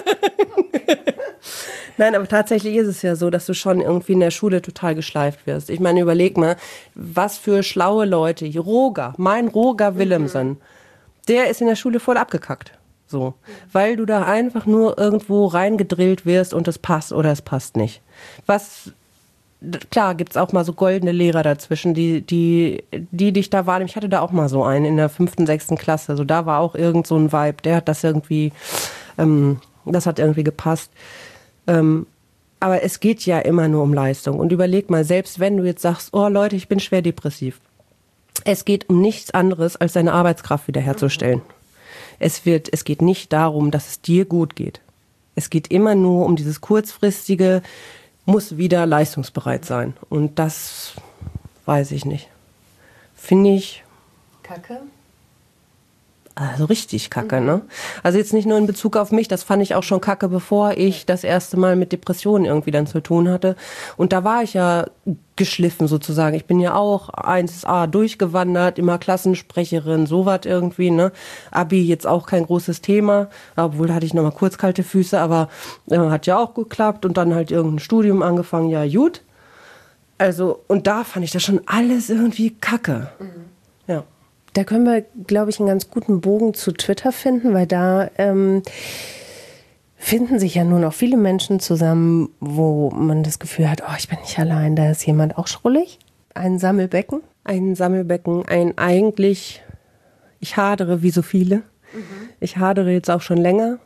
Nein, aber tatsächlich ist es ja so, dass du schon irgendwie in der Schule total geschleift wirst. Ich meine, überleg mal, was für schlaue Leute. Roger, mein Roger Willemsen, mhm. der ist in der Schule voll abgekackt. So, weil du da einfach nur irgendwo reingedrillt wirst und es passt oder es passt nicht. Was Klar, gibt's auch mal so goldene Lehrer dazwischen, die, die, die dich da wahrnehmen. Ich hatte da auch mal so einen in der fünften, sechsten Klasse. Also da war auch irgend so ein Vibe, der hat das irgendwie, ähm, das hat irgendwie gepasst. Ähm, aber es geht ja immer nur um Leistung. Und überleg mal, selbst wenn du jetzt sagst, oh Leute, ich bin schwer depressiv. Es geht um nichts anderes, als deine Arbeitskraft wiederherzustellen. Es wird, es geht nicht darum, dass es dir gut geht. Es geht immer nur um dieses kurzfristige, muss wieder leistungsbereit sein. Und das weiß ich nicht. Finde ich Kacke? Also richtig kacke, ne? Also jetzt nicht nur in Bezug auf mich, das fand ich auch schon kacke, bevor ich das erste Mal mit Depressionen irgendwie dann zu tun hatte. Und da war ich ja geschliffen sozusagen. Ich bin ja auch eins a durchgewandert, immer Klassensprecherin, sowas irgendwie, ne? Abi jetzt auch kein großes Thema, obwohl da hatte ich nochmal kurz kalte Füße, aber äh, hat ja auch geklappt und dann halt irgendein Studium angefangen, ja gut. Also, und da fand ich das schon alles irgendwie kacke. Mhm. Ja. Da können wir, glaube ich, einen ganz guten Bogen zu Twitter finden, weil da ähm, finden sich ja nun auch viele Menschen zusammen, wo man das Gefühl hat, oh, ich bin nicht allein, da ist jemand auch schrullig. Ein Sammelbecken. Ein Sammelbecken, ein eigentlich, ich hadere wie so viele. Mhm. Ich hadere jetzt auch schon länger.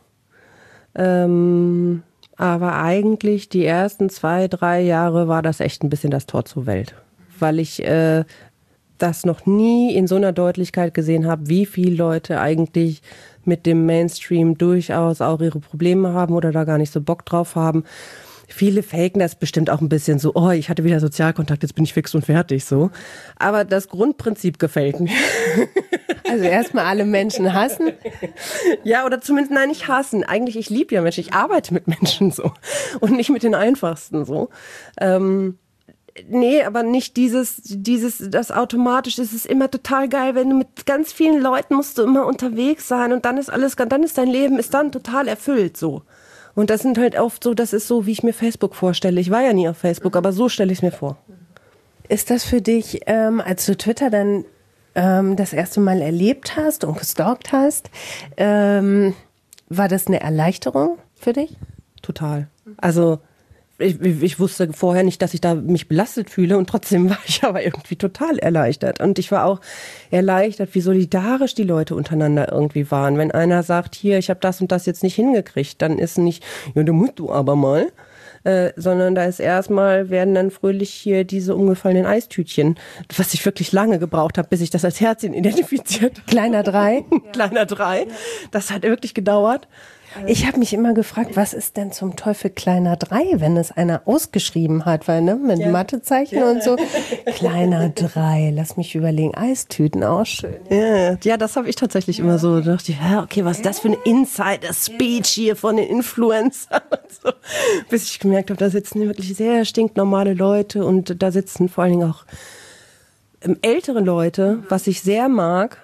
Ähm, aber eigentlich die ersten zwei, drei Jahre war das echt ein bisschen das Tor zur Welt. Weil ich äh, das noch nie in so einer Deutlichkeit gesehen habe, wie viele Leute eigentlich mit dem Mainstream durchaus auch ihre Probleme haben oder da gar nicht so Bock drauf haben. Viele faken das bestimmt auch ein bisschen so, oh, ich hatte wieder Sozialkontakt, jetzt bin ich fix und fertig, so. Aber das Grundprinzip gefällt mir. Also erstmal alle Menschen hassen? Ja, oder zumindest, nein, nicht hassen. Eigentlich, ich liebe ja Menschen, ich arbeite mit Menschen so und nicht mit den Einfachsten so. Ähm, Nee, aber nicht dieses, dieses, das automatisch, es ist immer total geil, wenn du mit ganz vielen Leuten musst du immer unterwegs sein und dann ist alles, dann ist dein Leben, ist dann total erfüllt, so. Und das sind halt oft so, das ist so, wie ich mir Facebook vorstelle. Ich war ja nie auf Facebook, aber so stelle ich es mir vor. Ist das für dich, ähm, als du Twitter dann ähm, das erste Mal erlebt hast und gestalkt hast, ähm, war das eine Erleichterung für dich? Total. Also, Ich, ich wusste vorher nicht, dass ich da mich belastet fühle und trotzdem war ich aber irgendwie total erleichtert. Und ich war auch erleichtert, wie solidarisch die Leute untereinander irgendwie waren. Wenn einer sagt, hier, ich habe das und das jetzt nicht hingekriegt, dann ist nicht, ja, da musst du aber mal, äh, sondern da ist erstmal, werden dann fröhlich hier diese umgefallenen Eistütchen, was ich wirklich lange gebraucht habe, bis ich das als Herzchen identifiziert. Kleiner drei? Kleiner drei. Das hat wirklich gedauert. Ich habe mich immer gefragt, was ist denn zum Teufel kleiner drei, wenn es einer ausgeschrieben hat, weil ne, mit ja. Mathezeichen ja. und so. Kleiner drei, lass mich überlegen, Eistüten auch schön. Ja, ja das habe ich tatsächlich ja. immer so gedacht. Ja, okay, was ist das für eine Insider-Speech hier von den Influencern und so. Bis ich gemerkt habe, da sitzen wirklich sehr stinknormale Leute und da sitzen vor allen Dingen auch ähm, ältere Leute, was ich sehr mag.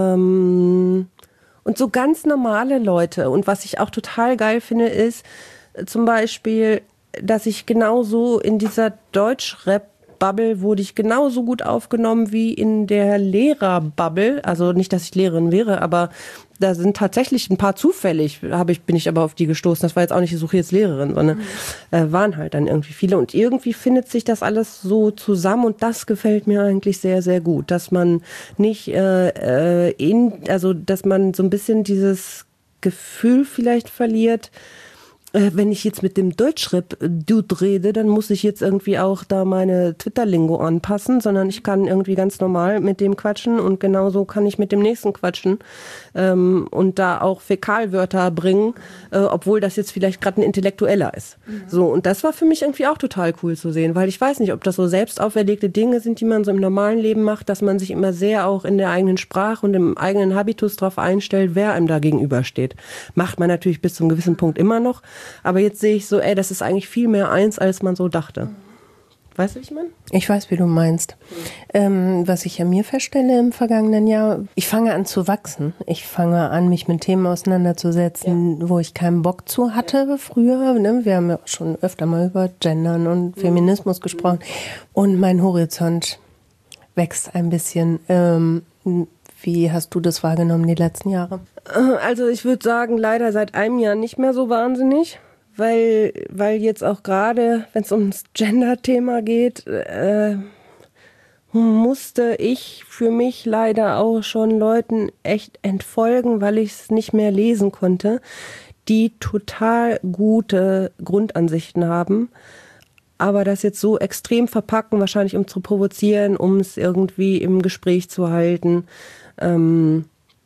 Ähm, Und so ganz normale Leute. Und was ich auch total geil finde, ist zum Beispiel, dass ich genauso in dieser Deutschrap Bubble wurde ich genauso gut aufgenommen wie in der Lehrerbubble. Also nicht, dass ich Lehrerin wäre, aber da sind tatsächlich ein paar zufällig, habe ich, bin ich aber auf die gestoßen. Das war jetzt auch nicht, ich suche jetzt Lehrerin, sondern mhm. äh, waren halt dann irgendwie viele. Und irgendwie findet sich das alles so zusammen und das gefällt mir eigentlich sehr, sehr gut. Dass man nicht, äh, äh, in, also dass man so ein bisschen dieses Gefühl vielleicht verliert, wenn ich jetzt mit dem Deutschrap-Dude rede, dann muss ich jetzt irgendwie auch da meine Twitter-Lingo anpassen, sondern ich kann irgendwie ganz normal mit dem quatschen und genauso kann ich mit dem nächsten quatschen ähm, und da auch Fäkalwörter bringen, äh, obwohl das jetzt vielleicht gerade ein Intellektueller ist. Mhm. So, und das war für mich irgendwie auch total cool zu sehen, weil ich weiß nicht, ob das so selbst auferlegte Dinge sind, die man so im normalen Leben macht, dass man sich immer sehr auch in der eigenen Sprache und im eigenen Habitus drauf einstellt, wer einem da gegenübersteht. Macht man natürlich bis zu einem gewissen Punkt immer noch. Aber jetzt sehe ich so, ey, das ist eigentlich viel mehr eins, als man so dachte. Weißt du, wie ich meine? Ich weiß, wie du meinst. Ähm, was ich an mir feststelle im vergangenen Jahr, ich fange an zu wachsen. Ich fange an, mich mit Themen auseinanderzusetzen, ja. wo ich keinen Bock zu hatte ja. früher. Ne? Wir haben ja auch schon öfter mal über Gendern und Feminismus mhm. gesprochen. Und mein Horizont wächst ein bisschen. Ähm, Wie hast du das wahrgenommen die letzten Jahre? Also ich würde sagen, leider seit einem Jahr nicht mehr so wahnsinnig, weil, weil jetzt auch gerade, wenn es ums Gender-Thema geht, äh, musste ich für mich leider auch schon Leuten echt entfolgen, weil ich es nicht mehr lesen konnte, die total gute Grundansichten haben, aber das jetzt so extrem verpacken, wahrscheinlich um zu provozieren, um es irgendwie im Gespräch zu halten, ähm,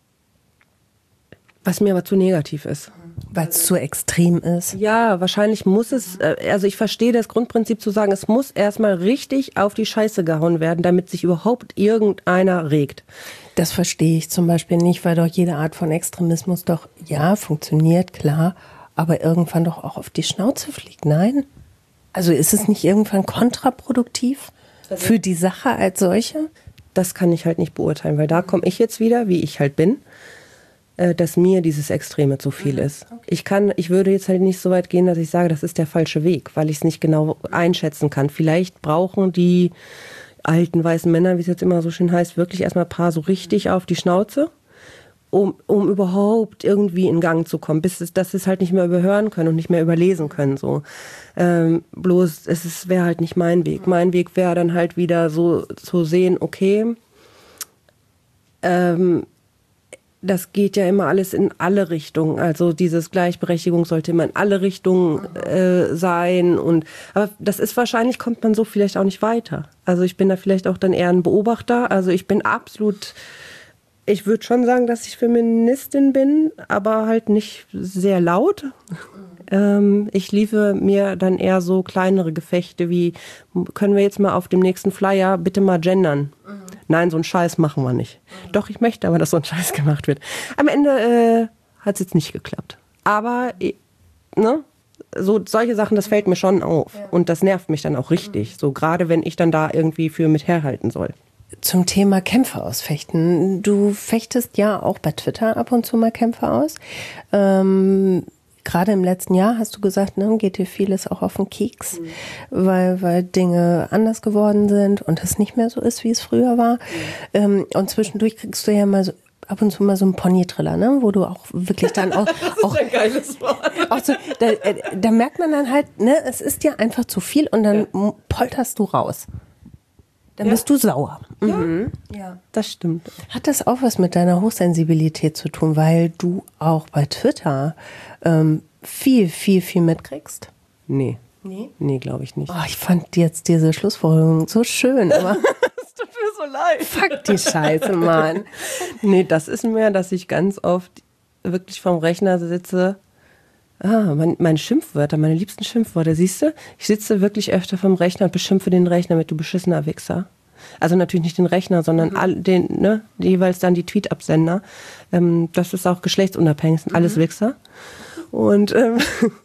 was mir aber zu negativ ist. Weil es zu extrem ist? Ja, wahrscheinlich muss es, also ich verstehe das Grundprinzip zu sagen, es muss erstmal richtig auf die Scheiße gehauen werden, damit sich überhaupt irgendeiner regt. Das verstehe ich zum Beispiel nicht, weil doch jede Art von Extremismus doch, ja, funktioniert, klar, aber irgendwann doch auch auf die Schnauze fliegt. Nein? Also ist es nicht irgendwann kontraproduktiv also für die Sache als solche? Das kann ich halt nicht beurteilen, weil da komme ich jetzt wieder, wie ich halt bin, äh, dass mir dieses Extreme zu viel ist. Okay. Ich kann, ich würde jetzt halt nicht so weit gehen, dass ich sage, das ist der falsche Weg, weil ich es nicht genau einschätzen kann. Vielleicht brauchen die alten weißen Männer, wie es jetzt immer so schön heißt, wirklich erstmal ein paar so richtig auf die Schnauze, um, um überhaupt irgendwie in Gang zu kommen, bis es, dass sie es halt nicht mehr überhören können und nicht mehr überlesen können. So. Ähm, bloß es wäre halt nicht mein Weg. Mein Weg wäre dann halt wieder so zu sehen, okay, ähm, das geht ja immer alles in alle Richtungen. Also dieses Gleichberechtigung sollte immer in alle Richtungen äh, sein. Und aber das ist wahrscheinlich, kommt man so vielleicht auch nicht weiter. Also ich bin da vielleicht auch dann eher ein Beobachter. Also ich bin absolut... Ich würde schon sagen, dass ich Feministin bin, aber halt nicht sehr laut. Ähm, ich liefere mir dann eher so kleinere Gefechte wie, können wir jetzt mal auf dem nächsten Flyer bitte mal gendern? Mhm. Nein, so einen Scheiß machen wir nicht. Mhm. Doch, ich möchte aber, dass so ein Scheiß gemacht wird. Am Ende äh, hat es jetzt nicht geklappt. Aber, ne? So, solche Sachen, das fällt mir schon auf. Ja. Und das nervt mich dann auch richtig. Mhm. So, gerade wenn ich dann da irgendwie für mit herhalten soll. Zum Thema Kämpfe ausfechten. Du fechtest ja auch bei Twitter ab und zu mal Kämpfe aus. Ähm, gerade im letzten Jahr hast du gesagt, ne, geht dir vieles auch auf den Keks, mhm. weil, weil Dinge anders geworden sind und es nicht mehr so ist, wie es früher war. Mhm. Ähm, und zwischendurch kriegst du ja mal so ab und zu mal so einen Pony-Triller, ne, wo du auch wirklich dann auch... das ist auch, ein geiles Wort. Auch so, da, da merkt man dann halt, ne, es ist dir einfach zu viel und dann ja. polterst du raus. Dann ja. bist du sauer. Ja. Mhm. ja, das stimmt. Hat das auch was mit deiner Hochsensibilität zu tun, weil du auch bei Twitter ähm, viel, viel, viel mitkriegst? Nee. Nee? Nee, glaube ich nicht. Oh, ich fand jetzt diese Schlussfolgerung so schön, aber... Es tut mir so leid. Fuck die Scheiße, Mann. Nee, das ist mehr, dass ich ganz oft wirklich vorm Rechner sitze. Ah, mein, meine Schimpfwörter, meine liebsten Schimpfwörter, siehst du? Ich sitze wirklich öfter vom Rechner und beschimpfe den Rechner mit, du beschissener Wichser. Also natürlich nicht den Rechner, sondern mhm. all, den, ne, jeweils dann die Tweet-Absender. Ähm, das ist auch geschlechtsunabhängig, sind alles mhm. Wichser. Und ähm,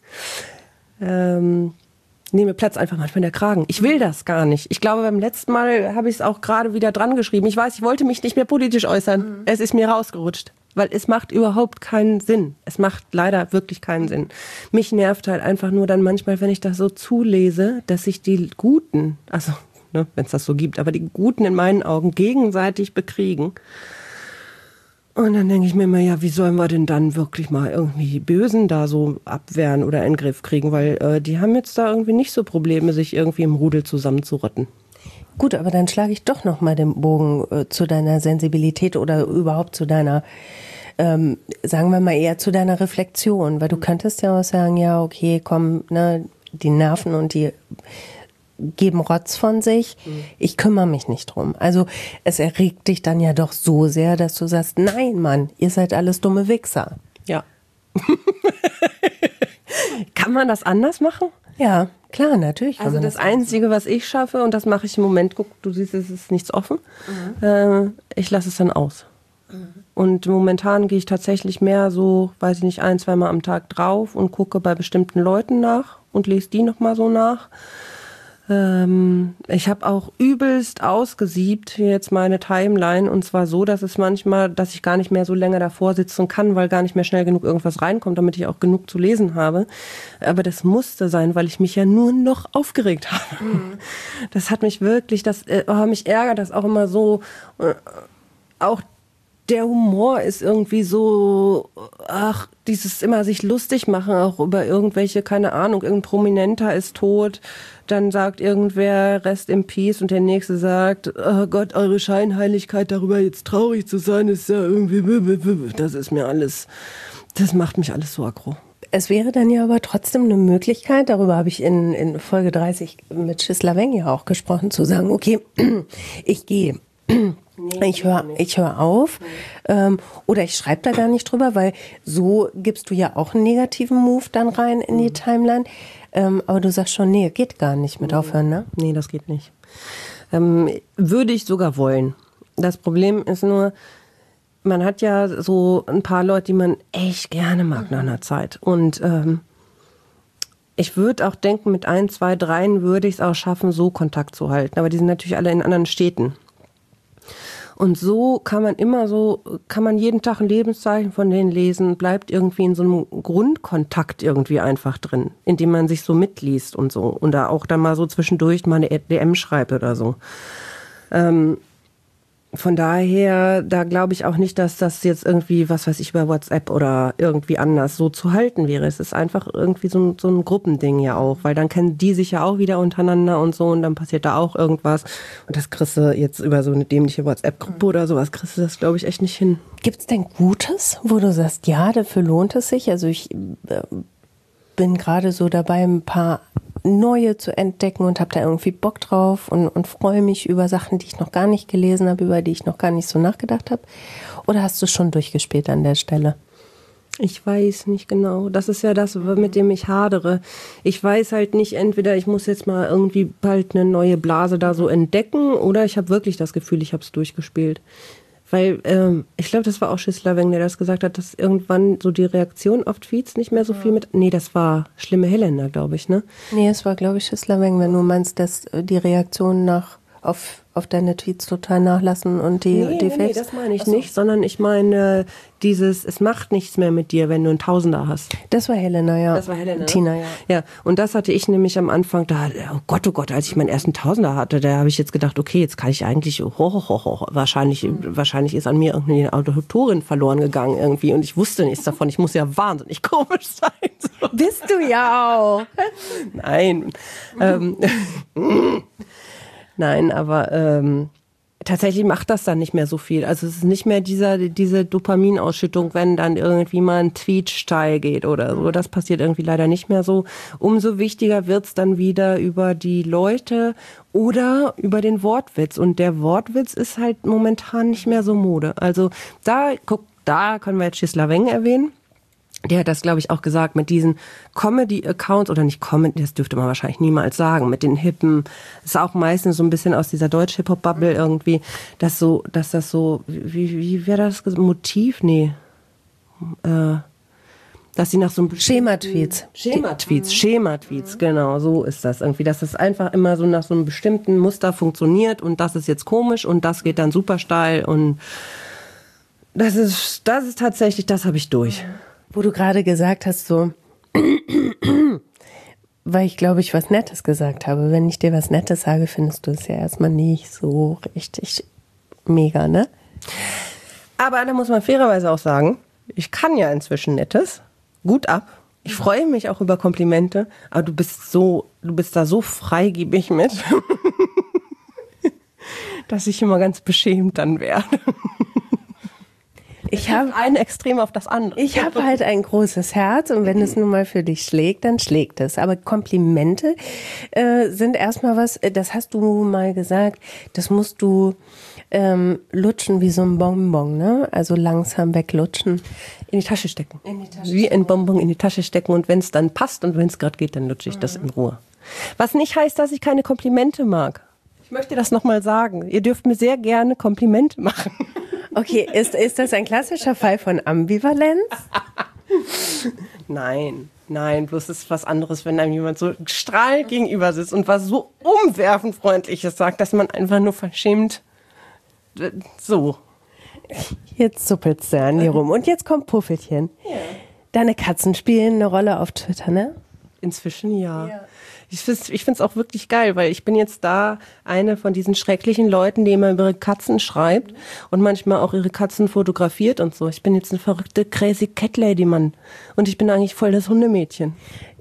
ähm, nehme Platz einfach manchmal der Kragen. Ich will das gar nicht. Ich glaube, beim letzten Mal habe ich es auch gerade wieder dran geschrieben. Ich weiß, ich wollte mich nicht mehr politisch äußern. Mhm. Es ist mir rausgerutscht. Weil es macht überhaupt keinen Sinn. Es macht leider wirklich keinen Sinn. Mich nervt halt einfach nur dann manchmal, wenn ich das so zulese, dass sich die Guten, also ne, wenn es das so gibt, aber die Guten in meinen Augen gegenseitig bekriegen. Und dann denke ich mir immer, ja, wie sollen wir denn dann wirklich mal irgendwie die Bösen da so abwehren oder in den Griff kriegen? Weil äh, die haben jetzt da irgendwie nicht so Probleme, sich irgendwie im Rudel zusammenzurotten. Gut, aber dann schlage ich doch noch mal den Bogen äh, zu deiner Sensibilität oder überhaupt zu deiner, ähm, sagen wir mal eher zu deiner Reflexion. Weil du könntest ja auch sagen, ja, okay, komm, ne, die Nerven und die geben Rotz von sich, ich kümmere mich nicht drum. Also es erregt dich dann ja doch so sehr, dass du sagst, nein, Mann, ihr seid alles dumme Wichser. Ja. Kann man das anders machen? Ja, klar, natürlich. Also das, das Einzige, was ich schaffe, und das mache ich im Moment, guck, du siehst, es ist nichts offen, mhm. äh, ich lasse es dann aus. Mhm. Und momentan gehe ich tatsächlich mehr so, weiß ich nicht, ein, zweimal am Tag drauf und gucke bei bestimmten Leuten nach und lese die nochmal so nach. Ich habe auch übelst ausgesiebt jetzt meine Timeline, und zwar so, dass es manchmal, dass ich gar nicht mehr so länger davor sitzen kann, weil gar nicht mehr schnell genug irgendwas reinkommt, damit ich auch genug zu lesen habe. Aber das musste sein, weil ich mich ja nur noch aufgeregt habe. Mhm. Das hat mich wirklich, das oh, mich ärgert das auch immer so. Auch der Humor ist irgendwie so, ach, dieses immer sich lustig machen, auch über irgendwelche, keine Ahnung, irgendein Prominenter ist tot, dann sagt irgendwer Rest in Peace und der Nächste sagt, oh Gott, eure Scheinheiligkeit, darüber jetzt traurig zu sein, ist ja irgendwie, das ist mir alles, das macht mich alles so aggro. Es wäre dann ja aber trotzdem eine Möglichkeit, darüber habe ich in, in Folge dreißig mit Schisla Weng ja auch gesprochen, zu sagen, okay, ich gehe. Ich höre ich hör auf ähm, oder ich schreibe da gar nicht drüber, weil so gibst du ja auch einen negativen Move dann rein in die Timeline. Ähm, aber du sagst schon, nee, geht gar nicht mit aufhören, ne? Nee, das geht nicht. Ähm, würde ich sogar wollen. Das Problem ist nur, man hat ja so ein paar Leute, die man echt gerne mag nach einer Zeit. Und ähm, ich würde auch denken, mit ein, zwei, dreien würde ich es auch schaffen, so Kontakt zu halten. Aber die sind natürlich alle in anderen Städten. Und so kann man immer so, kann man jeden Tag ein Lebenszeichen von denen lesen, bleibt irgendwie in so einem Grundkontakt irgendwie einfach drin, indem man sich so mitliest und so. Und da auch dann mal so zwischendurch mal eine D M schreibt oder so. Ähm, von daher, da glaube ich auch nicht, dass das jetzt irgendwie, was weiß ich, über WhatsApp oder irgendwie anders so zu halten wäre. Es ist einfach irgendwie so ein, so ein Gruppending ja auch, weil dann kennen die sich ja auch wieder untereinander und so und dann passiert da auch irgendwas. Und das kriegst du jetzt über so eine dämliche WhatsApp-Gruppe oder sowas, kriegst du das, glaube ich, echt nicht hin. Gibt's denn Gutes, wo du sagst, ja, dafür lohnt es sich? Also ich äh, bin gerade so dabei, ein paar neue zu entdecken und habe da irgendwie Bock drauf und, und freue mich über Sachen, die ich noch gar nicht gelesen habe, über die ich noch gar nicht so nachgedacht habe. Oder hast du schon durchgespielt an der Stelle? Ich weiß nicht genau. Das ist ja das, mit dem ich hadere. Ich weiß halt nicht, entweder ich muss jetzt mal irgendwie bald eine neue Blase da so entdecken oder ich habe wirklich das Gefühl, ich habe es durchgespielt. Weil ähm, ich glaube, das war auch Schisla Weng, der das gesagt hat, dass irgendwann so die Reaktion auf Tweets nicht mehr so viel mit... Nee, das war Schlimme Helena, glaube ich, ne? Nee, es war, glaube ich, Schisla Weng, wenn du meinst, dass die Reaktionen nach auf, auf deine Tweets total nachlassen und die, nee, die nee, Fakes... Nee, das meine ich so. nicht, sondern ich meine dieses, es macht nichts mehr mit dir, wenn du einen Tausender hast. Das war Helena, ja. Das war Helena. Tina, ja. Ja, und das hatte ich nämlich am Anfang, da, oh Gott, oh Gott, als ich meinen ersten Tausender hatte, da habe ich jetzt gedacht, okay, jetzt kann ich eigentlich, ho, ho, ho, ho, wahrscheinlich, mhm. wahrscheinlich ist an mir irgendeine Autorin verloren gegangen irgendwie und ich wusste nichts davon. Ich muss ja wahnsinnig komisch sein. So. Bist du ja auch. Nein. ähm, Nein, aber ähm, tatsächlich macht das dann nicht mehr so viel. Also es ist nicht mehr dieser, diese Dopaminausschüttung, wenn dann irgendwie mal ein Tweet steil geht oder so. Das passiert irgendwie leider nicht mehr so. Umso wichtiger wird's dann wieder über die Leute oder über den Wortwitz. Und der Wortwitz ist halt momentan nicht mehr so Mode. Also da, guck, da können wir jetzt Schisla Weng erwähnen. Der hat das, glaube ich, auch gesagt, mit diesen Comedy-Accounts, oder nicht Comedy, das dürfte man wahrscheinlich niemals sagen, mit den Hippen, ist auch meistens so ein bisschen aus dieser Deutsch-Hip-Hop-Bubble irgendwie, dass so, dass das so, wie, wie wäre das, Motiv? Nee, äh, dass sie nach so einem Schema-Tweets. Schema-Tweets, Schema-Tweets, genau, so ist das irgendwie, dass das einfach immer so nach so einem bestimmten Muster funktioniert und das ist jetzt komisch und das geht dann super steil und das ist, das ist tatsächlich, das habe ich durch. Wo du gerade gesagt hast, so, weil ich glaube, ich was Nettes gesagt habe. Wenn ich dir was Nettes sage, findest du es ja erstmal nicht so richtig mega, ne? Aber da muss man fairerweise auch sagen, ich kann ja inzwischen Nettes, gut ab. Ich freue mich auch über Komplimente, aber du bist so, du bist da so freigebig mit, dass ich immer ganz beschämt dann werde. Ich habe ein Extrem auf das andere. Ich habe halt ein großes Herz und wenn es nun mal für dich schlägt, dann schlägt es. Aber Komplimente äh, sind erstmal was, das hast du mal gesagt, das musst du ähm, lutschen wie so ein Bonbon, ne? Also langsam weglutschen. In die Tasche stecken. In die Tasche wie ein Bonbon in die Tasche stecken und wenn es dann passt und wenn es gerade geht, dann lutsche ich mhm. das in Ruhe. Was nicht heißt, dass ich keine Komplimente mag. Ich möchte das nochmal sagen. Ihr dürft mir sehr gerne Komplimente machen. Okay, ist, ist das ein klassischer Fall von Ambivalenz? Nein, nein, bloß ist was anderes, wenn einem jemand so strahlend gegenüber sitzt und was so umwerfend Freundliches sagt, dass man einfach nur verschämt so. Jetzt zuppelst du an dir rum und jetzt kommt Puffelchen. Ja. Deine Katzen spielen eine Rolle auf Twitter, ne? Inzwischen ja. ja. Ich finde es ich find's auch wirklich geil, weil ich bin jetzt da eine von diesen schrecklichen Leuten, die immer über ihre Katzen schreibt und manchmal auch ihre Katzen fotografiert und so. Ich bin jetzt eine verrückte Crazy Cat Lady, Mann. Und ich bin eigentlich voll das Hundemädchen.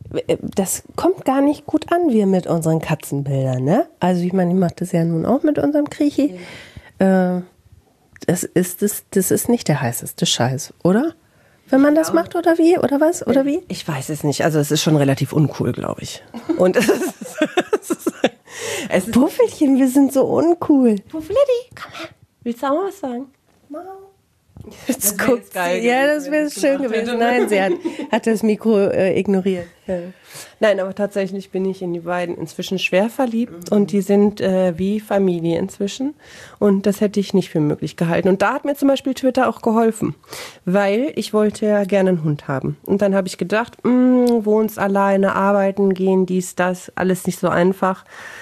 Das kommt gar nicht gut an, wir mit unseren Katzenbildern, ne? Also ich meine, ich mache das ja nun auch mit unserem Kriechi. Ja. Äh, das ist, das, das ist nicht der heißeste Scheiß, oder? Wenn man das macht oder wie? Oder was? Oder wie? Ich weiß es nicht. Also es ist schon relativ uncool, glaube ich. Und es ist, es ist, es ist Puffelchen, wir sind so uncool. Puffelity, komm her. Willst du auch mal was sagen? Mau. Jetzt das guckt geil. Ja, das wäre schön gewesen. Nein, sie hat, hat das Mikro äh, ignoriert. Ja. Nein, aber tatsächlich bin ich in die beiden inzwischen schwer verliebt und die sind äh, wie Familie inzwischen und das hätte ich nicht für möglich gehalten. Und da hat mir zum Beispiel Twitter auch geholfen, weil ich wollte ja gerne einen Hund haben. Und dann habe ich gedacht, mh, wohnst alleine, arbeiten gehen, dies, das, alles nicht so einfach.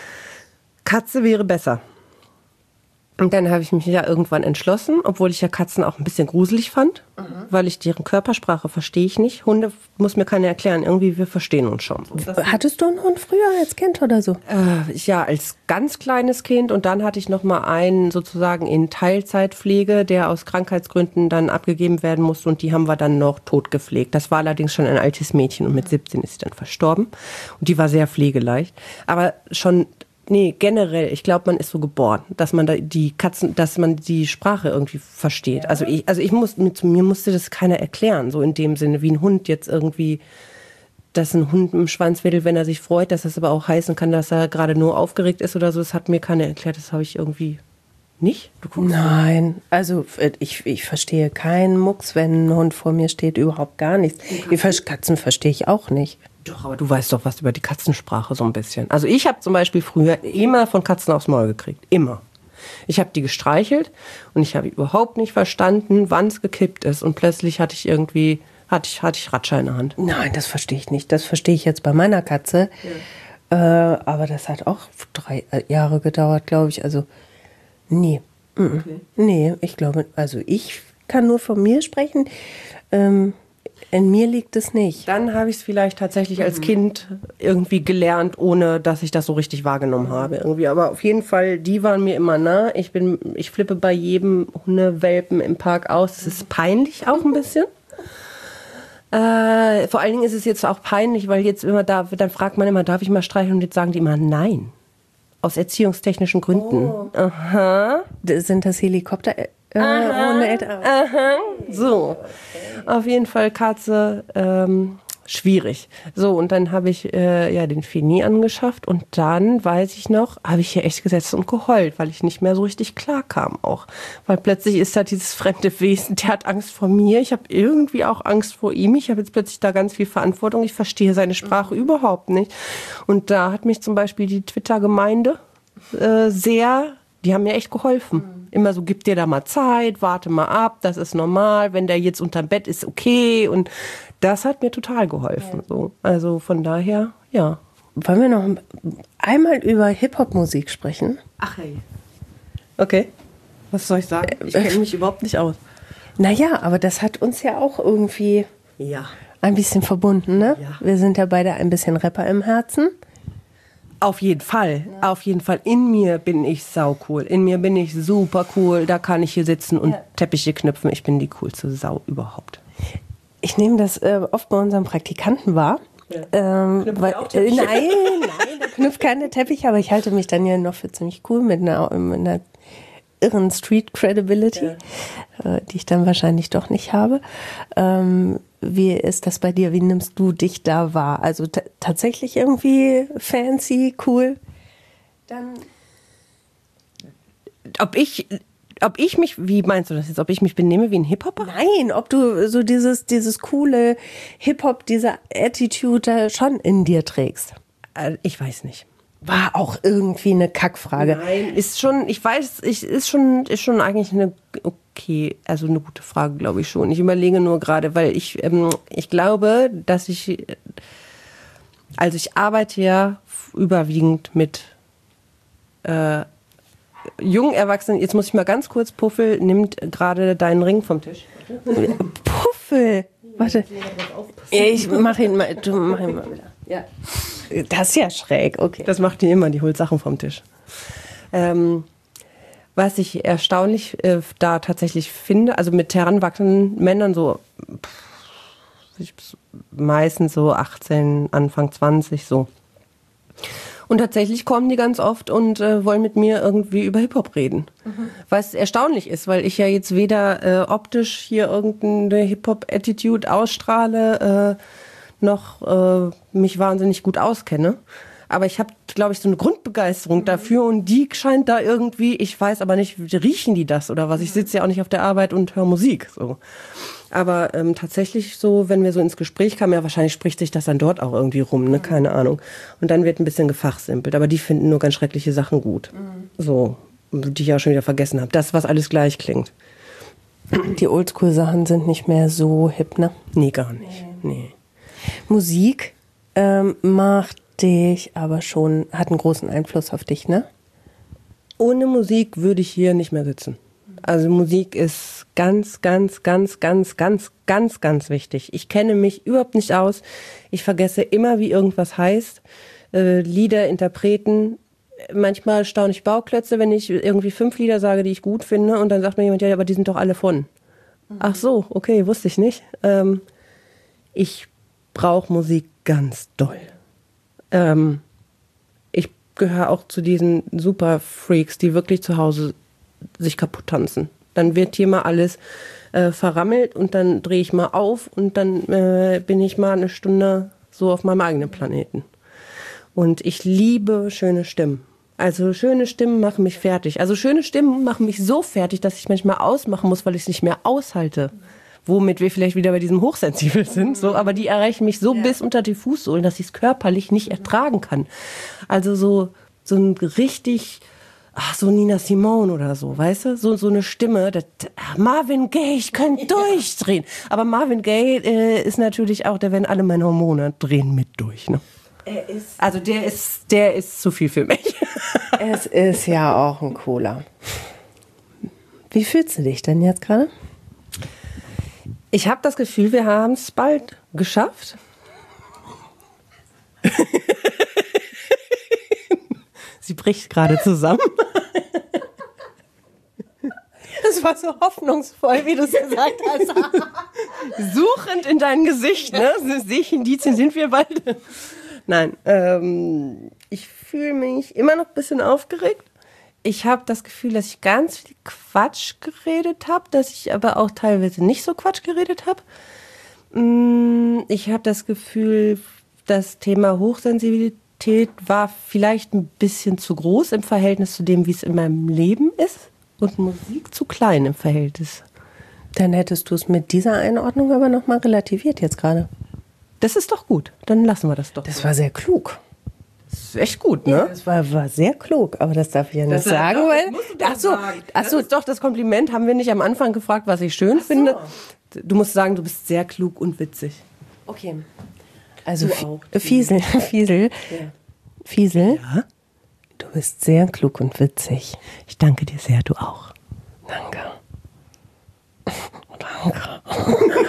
Katze wäre besser. Und dann habe ich mich ja irgendwann entschlossen, obwohl ich ja Katzen auch ein bisschen gruselig fand, mhm. weil ich deren Körpersprache verstehe ich nicht. Hunde muss mir keiner erklären, irgendwie wir verstehen uns schon. Hattest du einen Hund früher als Kind oder so? Äh, ja, als ganz kleines Kind und dann hatte ich noch mal einen sozusagen in Teilzeitpflege, der aus Krankheitsgründen dann abgegeben werden musste und die haben wir dann noch tot gepflegt. Das war allerdings schon ein altes Mädchen und mit siebzehn ist sie dann verstorben und die war sehr pflegeleicht, aber schon Nee, generell, ich glaube, man ist so geboren, dass man da die Katzen, dass man die Sprache irgendwie versteht. Ja. Also ich, also ich muss, mit, mir musste das keiner erklären, so in dem Sinne, wie ein Hund jetzt irgendwie, dass ein Hund im Schwanz wedelt, wenn er sich freut, dass das aber auch heißen kann, dass er gerade nur aufgeregt ist oder so. Das hat mir keiner erklärt, das habe ich irgendwie nicht. Du guckst Nein, also ich, ich verstehe keinen Mucks, wenn ein Hund vor mir steht, überhaupt gar nichts. Die Katzen verstehe ich auch nicht. Doch, aber du weißt doch was über die Katzensprache so ein bisschen. Also ich habe zum Beispiel früher immer von Katzen aufs Maul gekriegt. Immer. Ich habe die gestreichelt und ich habe überhaupt nicht verstanden, wann es gekippt ist. Und plötzlich hatte ich irgendwie, hatte ich, hatte ich Ratscher in der Hand. Nein, das verstehe ich nicht. Das verstehe ich jetzt bei meiner Katze. Ja. Äh, aber das hat auch drei Jahre gedauert, glaube ich. Also, nee. Okay. Nee, ich glaube, also ich kann nur von mir sprechen. Ähm, In mir liegt es nicht. Dann habe ich es vielleicht tatsächlich als Kind irgendwie gelernt, ohne dass ich das so richtig wahrgenommen habe. Irgendwie. Aber auf jeden Fall, die waren mir immer nah. Ich bin, ich flippe bei jedem Hundewelpen im Park aus. Es ist peinlich auch ein bisschen. Äh, vor allen Dingen ist es jetzt auch peinlich, weil jetzt immer da, dann fragt man immer, darf ich mal streicheln? Und jetzt sagen die immer nein. Aus erziehungstechnischen Gründen. Oh. Aha. Sind das Helikopter? Äh, ohne Eltern. Aha. So. Auf jeden Fall Katze, ähm, schwierig. So, und dann habe ich äh, ja den Fini angeschafft und dann, weiß ich noch, habe ich hier echt gesetzt und geheult, weil ich nicht mehr so richtig klar kam auch. Weil plötzlich ist da dieses fremde Wesen, der hat Angst vor mir, ich habe irgendwie auch Angst vor ihm, ich habe jetzt plötzlich da ganz viel Verantwortung, ich verstehe seine Sprache mhm. überhaupt nicht. Und da hat mich zum Beispiel die Twitter-Gemeinde äh, sehr, die haben mir echt geholfen. Mhm. Immer so, gib dir da mal Zeit, warte mal ab, das ist normal, wenn der jetzt unterm Bett ist, okay. Und das hat mir total geholfen. Ja. So. Also von daher, ja. Wollen wir noch einmal über Hip-Hop-Musik sprechen? Ach hey. Okay. Was soll ich sagen? Ich kenne mich überhaupt nicht aus. Naja, aber das hat uns ja auch irgendwie... Ja. Ein bisschen verbunden, ne? Ja. Wir sind ja beide ein bisschen Rapper im Herzen. Auf jeden Fall, ja. auf jeden Fall. In mir bin ich saucool. In mir bin ich super cool. Da kann ich hier sitzen und ja. Teppiche knüpfen. Ich bin die coolste Sau überhaupt. Ich nehme das äh, oft bei unseren Praktikanten wahr. Ja. Ähm, weil, äh, nein, nein, der knüpft keine Teppiche, aber ich halte mich dann ja noch für ziemlich cool mit einer, mit einer irren Street Credibility, ja. äh, die ich dann wahrscheinlich doch nicht habe. Ähm, Wie ist das bei dir? Wie nimmst du dich da wahr? Also t- tatsächlich irgendwie fancy, cool? Dann ob ich, ob ich mich, wie meinst du das jetzt? Ob ich mich benehme wie ein Hip-Hopper? Nein, ob du so dieses, dieses coole Hip-Hop, diese Attitude schon in dir trägst. Äh, ich weiß nicht. War auch irgendwie eine Kackfrage. Nein, ist schon, ich weiß, ich, ist schon, ist schon eigentlich eine, okay, also eine gute Frage, glaube ich schon. Ich überlege nur gerade, weil ich, ähm, ich glaube, dass ich, also ich arbeite ja überwiegend mit äh, jungen Erwachsenen. Jetzt muss ich mal ganz kurz, Puffel nimmt gerade deinen Ring vom Tisch. Puffel, warte. Ja, ich mach ihn mal, du mach ihn mal wieder. Ja. Das ist ja schräg, okay. Das macht die immer, die holt Sachen vom Tisch. Ähm, was ich erstaunlich äh, da tatsächlich finde, also mit heranwachsenden Männern so pff, meistens so achtzehn, Anfang zwanzig so. Und tatsächlich kommen die ganz oft und äh, wollen mit mir irgendwie über Hip-Hop reden. Mhm. Was erstaunlich ist, weil ich ja jetzt weder äh, optisch hier irgendeine Hip-Hop-Attitude ausstrahle, äh, noch äh, mich wahnsinnig gut auskenne. Aber ich habe, glaube ich, so eine Grundbegeisterung mhm. dafür und die scheint da irgendwie, ich weiß aber nicht, riechen die das oder was? Ich sitze ja auch nicht auf der Arbeit und höre Musik. So. Aber ähm, tatsächlich so, wenn wir so ins Gespräch kamen, ja wahrscheinlich spricht sich das dann dort auch irgendwie rum, ne? Keine Ahnung. Und dann wird ein bisschen gefachsimpelt. Aber die finden nur ganz schreckliche Sachen gut. Mhm. So, die ich auch schon wieder vergessen habe. Das, was alles gleich klingt. Die Oldschool-Sachen sind nicht mehr so hip, ne? Nee, gar nicht. Nee. nee. Musik ähm, macht dich aber schon, hat einen großen Einfluss auf dich, ne? Ohne Musik würde ich hier nicht mehr sitzen. Also Musik ist ganz, ganz, ganz, ganz, ganz, ganz, ganz wichtig. Ich kenne mich überhaupt nicht aus. Ich vergesse immer, wie irgendwas heißt. Äh, Lieder, Interpreten. Manchmal staune ich Bauklötze, wenn ich irgendwie fünf Lieder sage, die ich gut finde. Und dann sagt mir jemand, ja, aber die sind doch alle von. Mhm. Ach so, okay, wusste ich nicht. Ähm, ich brauche Musik ganz doll. Ähm, ich gehöre auch zu diesen Superfreaks, die wirklich zu Hause sich kaputt tanzen. Dann wird hier mal alles äh, verrammelt und dann drehe ich mal auf und dann äh, bin ich mal eine Stunde so auf meinem eigenen Planeten. Und ich liebe schöne Stimmen. Also schöne Stimmen machen mich fertig. Also schöne Stimmen machen mich so fertig, dass ich manchmal ausmachen muss, weil ich es nicht mehr aushalte. Womit wir vielleicht wieder bei diesem Hochsensibel sind, so, aber die erreichen mich so ja. bis unter die Fußsohlen, dass ich es körperlich nicht ertragen kann. Also so, so ein richtig, ach, so Nina Simone oder so, weißt du? So, so eine Stimme, das, Marvin Gaye, ich könnte durchdrehen. Aber Marvin Gaye äh, ist natürlich auch, der, wenn alle meine Hormone drehen mit durch, ne? Er ist also der ist, der ist zu viel für mich. Es ist ja auch ein Cola. Wie fühlst du dich denn jetzt gerade? Ich habe das Gefühl, wir haben es bald geschafft. Sie bricht gerade zusammen. Das war so hoffnungsvoll, wie du es gesagt hast. Suchend in dein Gesicht, ne? Sehe ich Indizien, sind wir bald? Nein, ähm, ich fühle mich immer noch ein bisschen aufgeregt. Ich habe das Gefühl, dass ich ganz viel Quatsch geredet habe, dass ich aber auch teilweise nicht so Quatsch geredet habe. Ich habe das Gefühl, das Thema Hochsensibilität war vielleicht ein bisschen zu groß im Verhältnis zu dem, wie es in meinem Leben ist, und Musik zu klein im Verhältnis. Dann hättest du es mit dieser Einordnung aber nochmal relativiert jetzt gerade. Das ist doch gut, dann lassen wir das doch. Das war sehr klug. Das ist echt gut, ne? Ja, das war, war sehr klug, aber das darf ich ja nicht das sagen, doch, weil... Ach so, ach so, ist doch das Kompliment, haben wir nicht am Anfang gefragt, was ich schön so. finde. Du musst sagen, du bist sehr klug und witzig. Okay. Also, auch, Fiesel, Fiesel, ja. Fiesel, ja? Du bist sehr klug und witzig. Ich danke dir sehr, du auch. Danke. Danke.